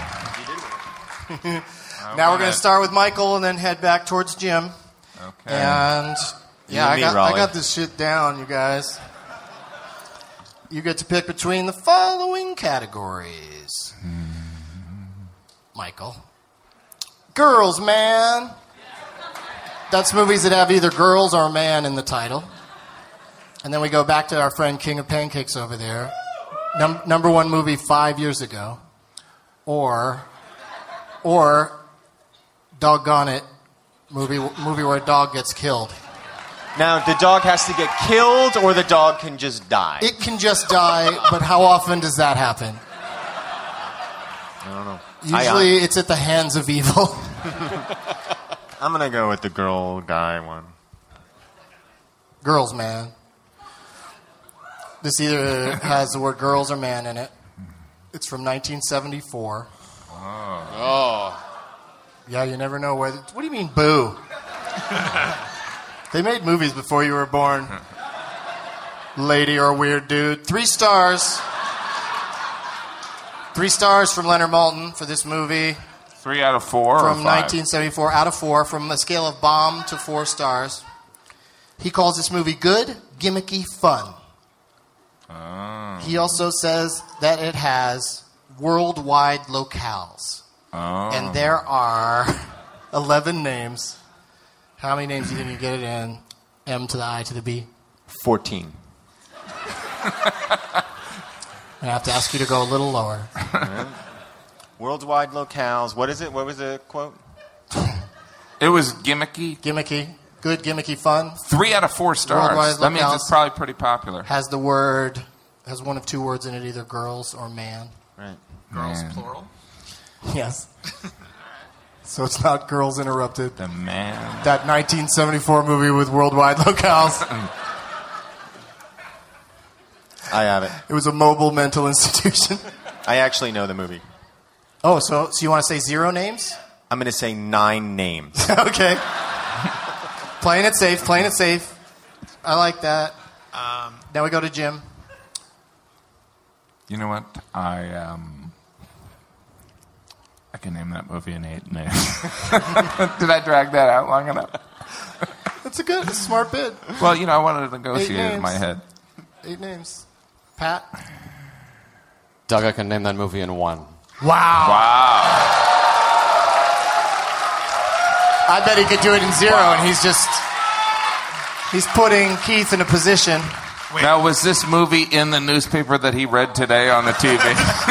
Now we're going to start with Michael and then head back towards Jim. Okay. And yeah, and I me, got, I Raleigh. got this shit down, you guys. You get to pick between the following categories. Michael. Girls, man. That's movies that have either girls or man in the title. And then we go back to our friend King of Pancakes over there. Num- number one movie five years ago. Or, or, doggone it, movie movie where a dog gets killed. Now, the dog has to get killed, or the dog can just die. It can just die, but how often does that happen? I don't know. Usually it's at the hands of evil. I'm gonna go with the girl guy one. Girls, man. This either has the word girls or man in it. It's from nineteen seventy-four. Oh. Yeah, you never know whether... What do you mean, boo? They made movies before you were born. Lady or weird dude. Three stars. Three stars from Leonard Maltin for this movie. Three out of four. or From five? nineteen seventy-four, out of four, from a scale of bomb to four stars. He calls this movie good, gimmicky, fun. Oh. He also says that it has worldwide locales. Oh. And there are eleven names. How many names do you think you get it in? M to the I to the B? Fourteen. I have to ask you to go a little lower. Worldwide locales. What is it? What was the quote? It was gimmicky. Gimmicky. Good, gimmicky, fun. Three out of four stars. Worldwide That means locales. it's probably pretty popular. Has the word, has one of two words in it, either girls or man. Right. Girls, Man. plural. Yes. So it's not Girls Interrupted. The man. That nineteen seventy-four movie with worldwide locales. I have it. It was a mobile mental institution. I actually know the movie. Oh, so so you want to say zero names? I'm going to say nine names. Okay. Playing it safe, playing it safe. I like that. Um, now we go to Jim. You know what? I um, I can name that movie in eight names. Did I drag that out long enough? That's a good, that's a smart bid. Well, you know, I wanted to negotiate it in my head. Eight names. Pat? Doug, I can name that movie in one. Wow. Wow. I bet he could do it in zero, wow. And he's just... He's putting Keith in a position. Wait. Now, was this movie in the newspaper that he read today on the T V?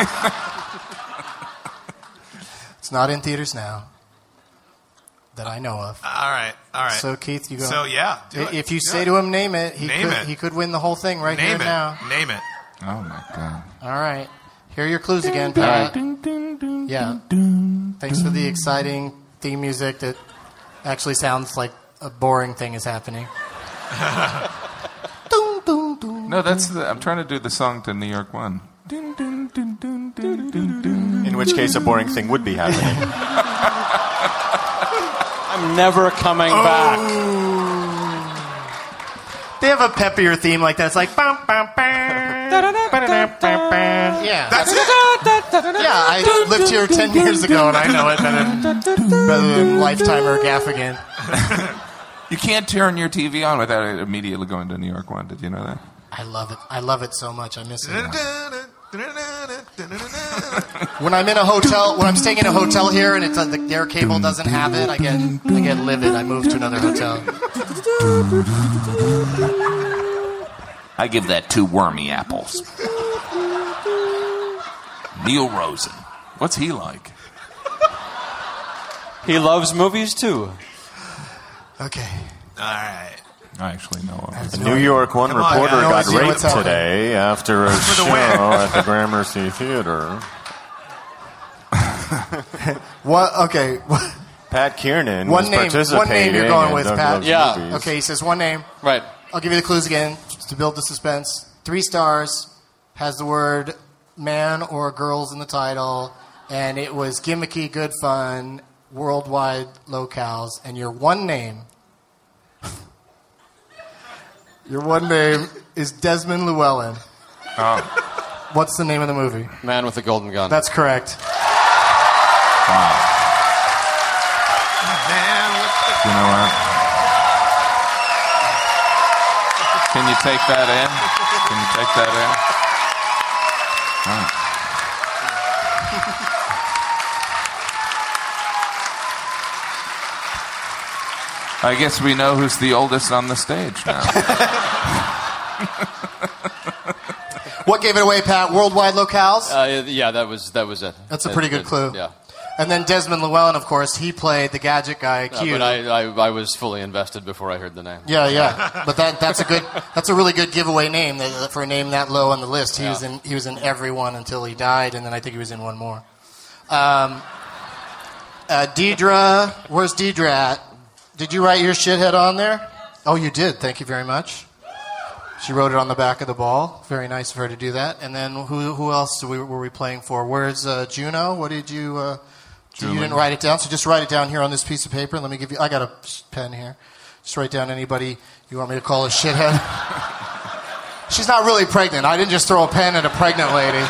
It's not in theaters now. That I know of. All right, all right. So, Keith, you go. So, yeah. If you do say it. to him, name it, he, name could, it. he could win the whole thing right name here it. and now. Name it. Oh, my God. All right. Here are your clues again, Pat. Yeah. Thanks for the exciting theme music that actually sounds like a boring thing is happening. No, that's the, I'm trying to do the song to New York One. In which case, a boring thing would be happening. I'm never coming oh. back. They have a peppier theme like that. It's like... Bum, bum, bum, yeah. That's it? Yeah, I lived here ten years ago, and I know it better than, better than Lifetime or Gaffigan. You can't turn your T V on without it immediately going to New York One. Did you know that? I love it. I love it so much. I miss it. When I'm in a hotel, when I'm staying in a hotel here, and it's uh, the, their cable doesn't have it, I get I get livid. I move to another hotel. I give that two wormy apples. Neil Rosen. What's he like? He loves movies too. Okay. All right. I actually know him. The New York One Come on, reporter yeah, got no raped today after a show at the Gramercy Theater. What? Okay. Pat Kiernan one was name, participating one name you're going in with, Doug Pat. Loves Yeah. Movies. Okay, he says one name. Right. I'll give you the clues again just to build the suspense. Three stars, has the word man or girls in the title, and it was gimmicky, good fun, worldwide locales, and your one name... Your one name is Desmond Llewellyn. Oh. What's the name of the movie? Man with the Golden Gun. That's correct. Wow. You know what? Can you take that in? Can you take that in? Oh. I guess we know who's the oldest on the stage now. What gave it away, Pat? Worldwide locales? Uh, yeah, that was that was it. That's a pretty good it, clue. Yeah. And then Desmond Llewellyn, of course, he played the gadget guy, Uh, Q. but I, I, I was fully invested before I heard the name. Yeah, yeah. But that that's a good that's a really good giveaway name that, for a name that low on the list. He Yeah. was in he was in every one until he died, and then I think he was in one more. Um, uh, Deidre, where's Deidre at? Did you write your shithead on there? Oh, you did. Thank you very much. She wrote it on the back of the ball. Very nice of her to do that. And then who who else do we, were we playing for? Where's uh, Juno? What did you? Uh, you didn't write it down, so just write it down here on this piece of paper. Let me give you. I got a pen here. Just write down anybody you want me to call a shithead. She's not really pregnant. I didn't just throw a pen at a pregnant lady.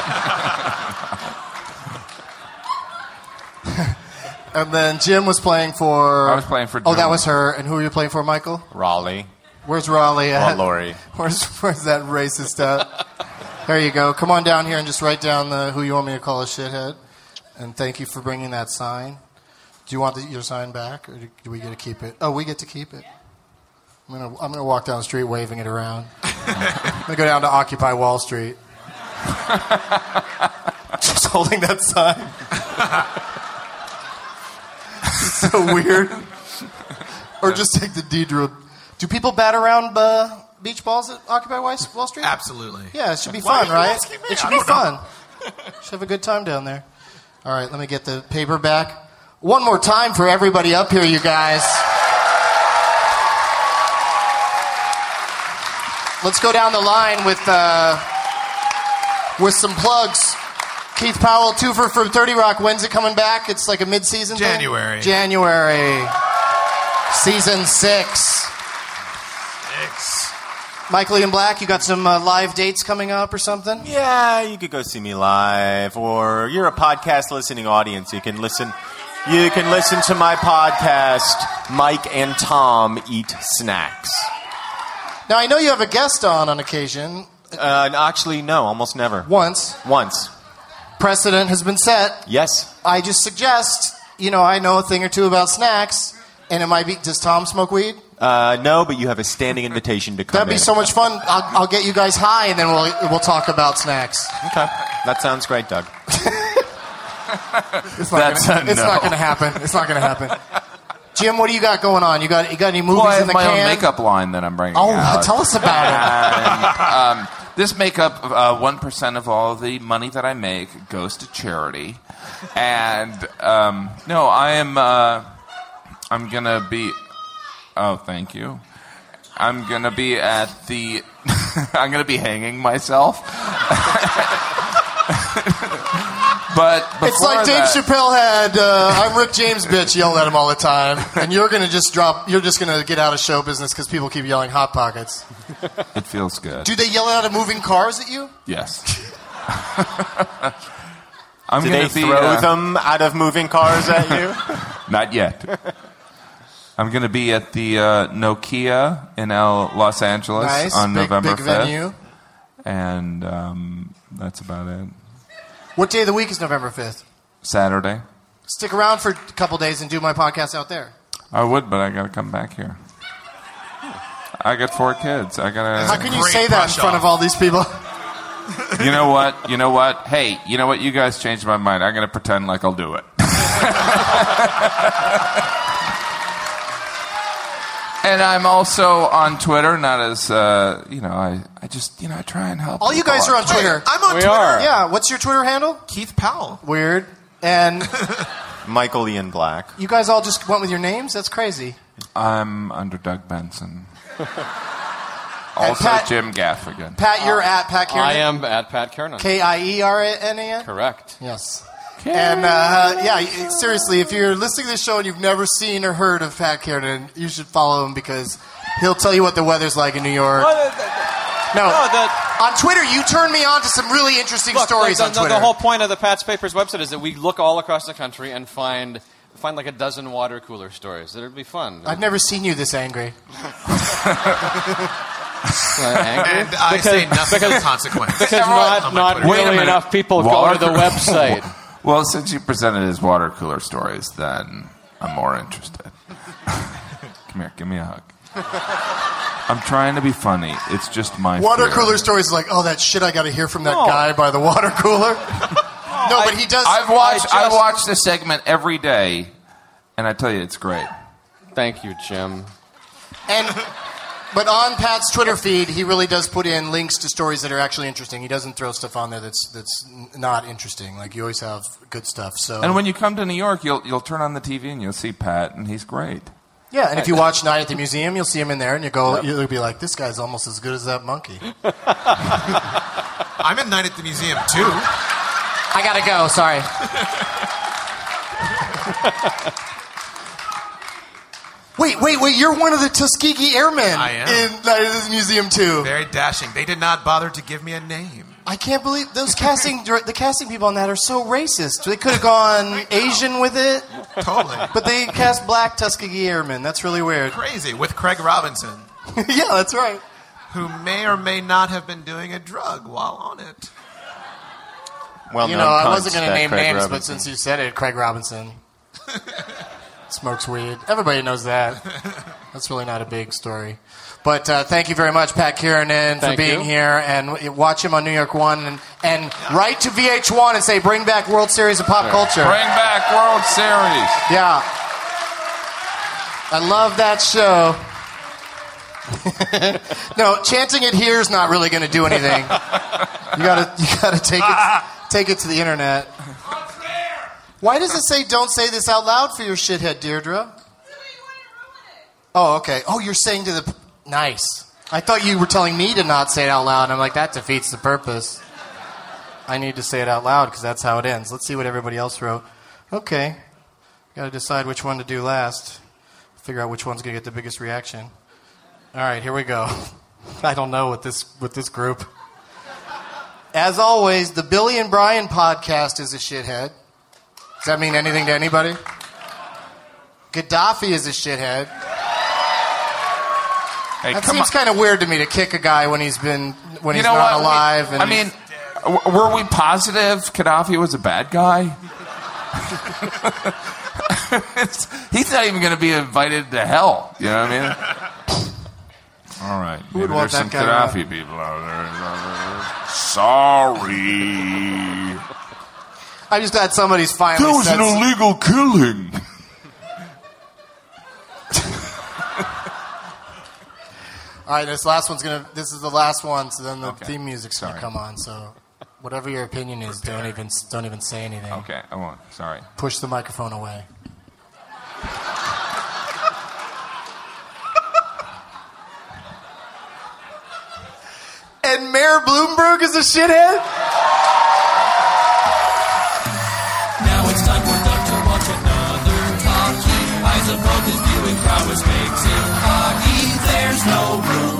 And then Jim was playing for... I was playing for Oh, that Joan. was her. And who were you playing for, Michael? Raleigh. Where's Raleigh at? Or Lori. Where's, where's that racist at? There you go. Come on down here and just write down the who you want me to call a shithead. And thank you for bringing that sign. Do you want the, your sign back, or do, do we get to keep it? Oh, we get to keep it. I'm gonna I'm gonna walk down the street waving it around. I'm gonna go down to Occupy Wall Street. Just holding that sign. It's so weird. Or just take the Deidre. Do people bat around uh, beach balls at Occupy Wall Street? Absolutely. Yeah, it should be Why fun, are you right? asking me? It should I be don't fun. know. Should have a good time down there. All right, let me get the paper back. One more time for everybody up here, you guys. Let's go down the line with uh, with some plugs. Keith Powell, twofer from thirty Rock. When's it coming back? It's like a mid-season thing? January. January. Season six. Six. Michael Ian Black, you got some uh, live dates coming up or something? Yeah, you could go see me live, or you're a podcast listening audience. You can listen. You can listen to my podcast, Mike and Tom Eat Snacks. Now, I know you have a guest on on occasion. Uh, actually, no, almost never. Once. Once. Precedent has been set. Yes. I just suggest, you know, I know a thing or two about snacks, and it might be, does Tom smoke weed? Uh, no, but you have a standing invitation to come That'd be in. so much fun. I'll, I'll get you guys high, and then we'll we'll talk about snacks. Okay. That sounds great, Doug. It's not That's gonna, a It's no. not going to happen. It's not going to happen. Jim, what do you got going on? You got you got any movies Well, I have in the my can? own makeup line that I'm bringing Oh, out. tell us about And, um, this makeup, uh, one percent of all the money that I make goes to charity. And, um, no, I am, uh, I'm going to be, oh, thank you. I'm going to be at the, I'm going to be hanging myself. But it. It's like Dave that, Chappelle had uh, "I'm Rick James, bitch" yelled at him all the time, and you're going to just drop. You're just going to get out of show business because people keep yelling "Hot Pockets." It feels good. Do they yell out of moving cars at you? Yes. I'm Do gonna they be, throw uh, them out of moving cars at you? Not yet. I'm going to be at the uh, Nokia in L- Los Angeles Nice. on Big- November big fifth. venue. And um, that's about it. What day of the week is November fifth? Saturday. Stick around for a couple days and do my podcast out there. I would, but I got to come back here. I got four kids. I got How to. can you say that in front of all these people? You know what? You know what? Hey, you know what? You guys changed my mind. I'm going to pretend like I'll do it. And I'm also on Twitter, not as, uh, you know, I, I just, you know, I try and help. All you guys are on Twitter. I'm on We Twitter. are. Yeah, what's your Twitter handle? Keith Powell. Weird. And Michael Ian Black. you guys all just went with your names? That's crazy. I'm under Doug Benson. Also Pat- Jim Gaffigan. Pat, you're at Pat Kiernan? I am at Pat Kiernan. K I E R N A N? Correct. Yes. And, uh, yeah, seriously, if you're listening to this show and you've never seen or heard of Pat Kiernan, you should follow him because he'll tell you what the weather's like in New York. Well, the- the- No, No, the- on Twitter, you turn me on to some really interesting Look, stories the, on the, Twitter. the whole point of the Pat's Papers website is that we look all across the country and find find like a dozen water cooler stories. That'd be fun. I've never seen you this angry. Uh, angry? And I say nothing of consequence. Because on not, my not Twitter. Wait a really minute. enough people Water go to the cooler- website. Well, since you presented his water cooler stories, then I'm more interested. Come here, give me a hug. I'm trying to be funny. It's just my Water fear. cooler stories like, oh, that shit I got to hear from that No. guy by the water cooler. No, but he does. I've watched. I I, just- watch this segment every day, and I tell you, it's great. Thank you, Jim. And but on Pat's Twitter feed, he really does put in links to stories that are actually interesting. He doesn't throw stuff on there that's that's n- not interesting. Like you always have good stuff. So And when you come to New York, you'll you'll turn on the T V and you'll see Pat, and he's great. yeah, and if you watch Night at the Museum, you'll see him in there, and you go, you'll be like, this guy's almost as good as that monkey. I'm at Night at the Museum, too. I gotta go. Sorry. Wait, wait, wait! You're one of the Tuskegee Airmen I am. in Night at the Museum too. Very dashing. They did not bother to give me a name. I can't believe those casting the casting people on that are so racist. They could have gone Asian with it, Totally. but they cast black Tuskegee Airmen. That's really weird. Crazy. With Craig Robinson, Yeah, that's right. who may or may not have been doing a drug while on it. Well, You know, I wasn't going to name names, but since you said it, Craig Robinson smokes weed. Everybody knows that. That's really not a big story. But uh, thank you very much, Pat Kiernan, for Thank being you. here. And w- watch him on New York One. And, and write to V H one and say, bring back World Series of Pop Culture. Bring back World Series. Yeah. I love that show. No, chanting it here is not really going to do anything. You gotta, you gotta take it, take it to the internet. Why does it say "Don't say this out loud" for your shithead, Deirdre? Oh, okay. Oh, you're saying to the nice. I thought you were telling me to not say it out loud. I'm like, that defeats the purpose. I need to say it out loud because that's how it ends. Let's see what everybody else wrote. Okay. Got to decide which one to do last. Figure out which one's going to get the biggest reaction. All right, here we go. I don't know with this with this group. As always, the Billy and Brian podcast is a shithead. Does that mean anything to anybody? Gaddafi is a shithead. Hey, that come seems on. kind of weird to me to kick a guy when he's been when You he's know not what? alive. We- and I mean, w- were we positive Gaddafi was a bad guy? He's not even going to be invited to hell. You know what I mean? All right. Who would Maybe want there's some that guy Gaddafi people out there. Sorry. I'm just glad somebody's finally That was said an illegal killing. All right, this last one's gonna. This is the last one, so then the Okay. theme music's Sorry. gonna come on. So, whatever your opinion is, don't even don't even say anything. Okay, I won't. Sorry. Push the microphone away. And Mayor Bloomberg is a shithead? Now it's time for Doug to watch another talkie. I suppose his viewing prowess makes him cocky. There's no room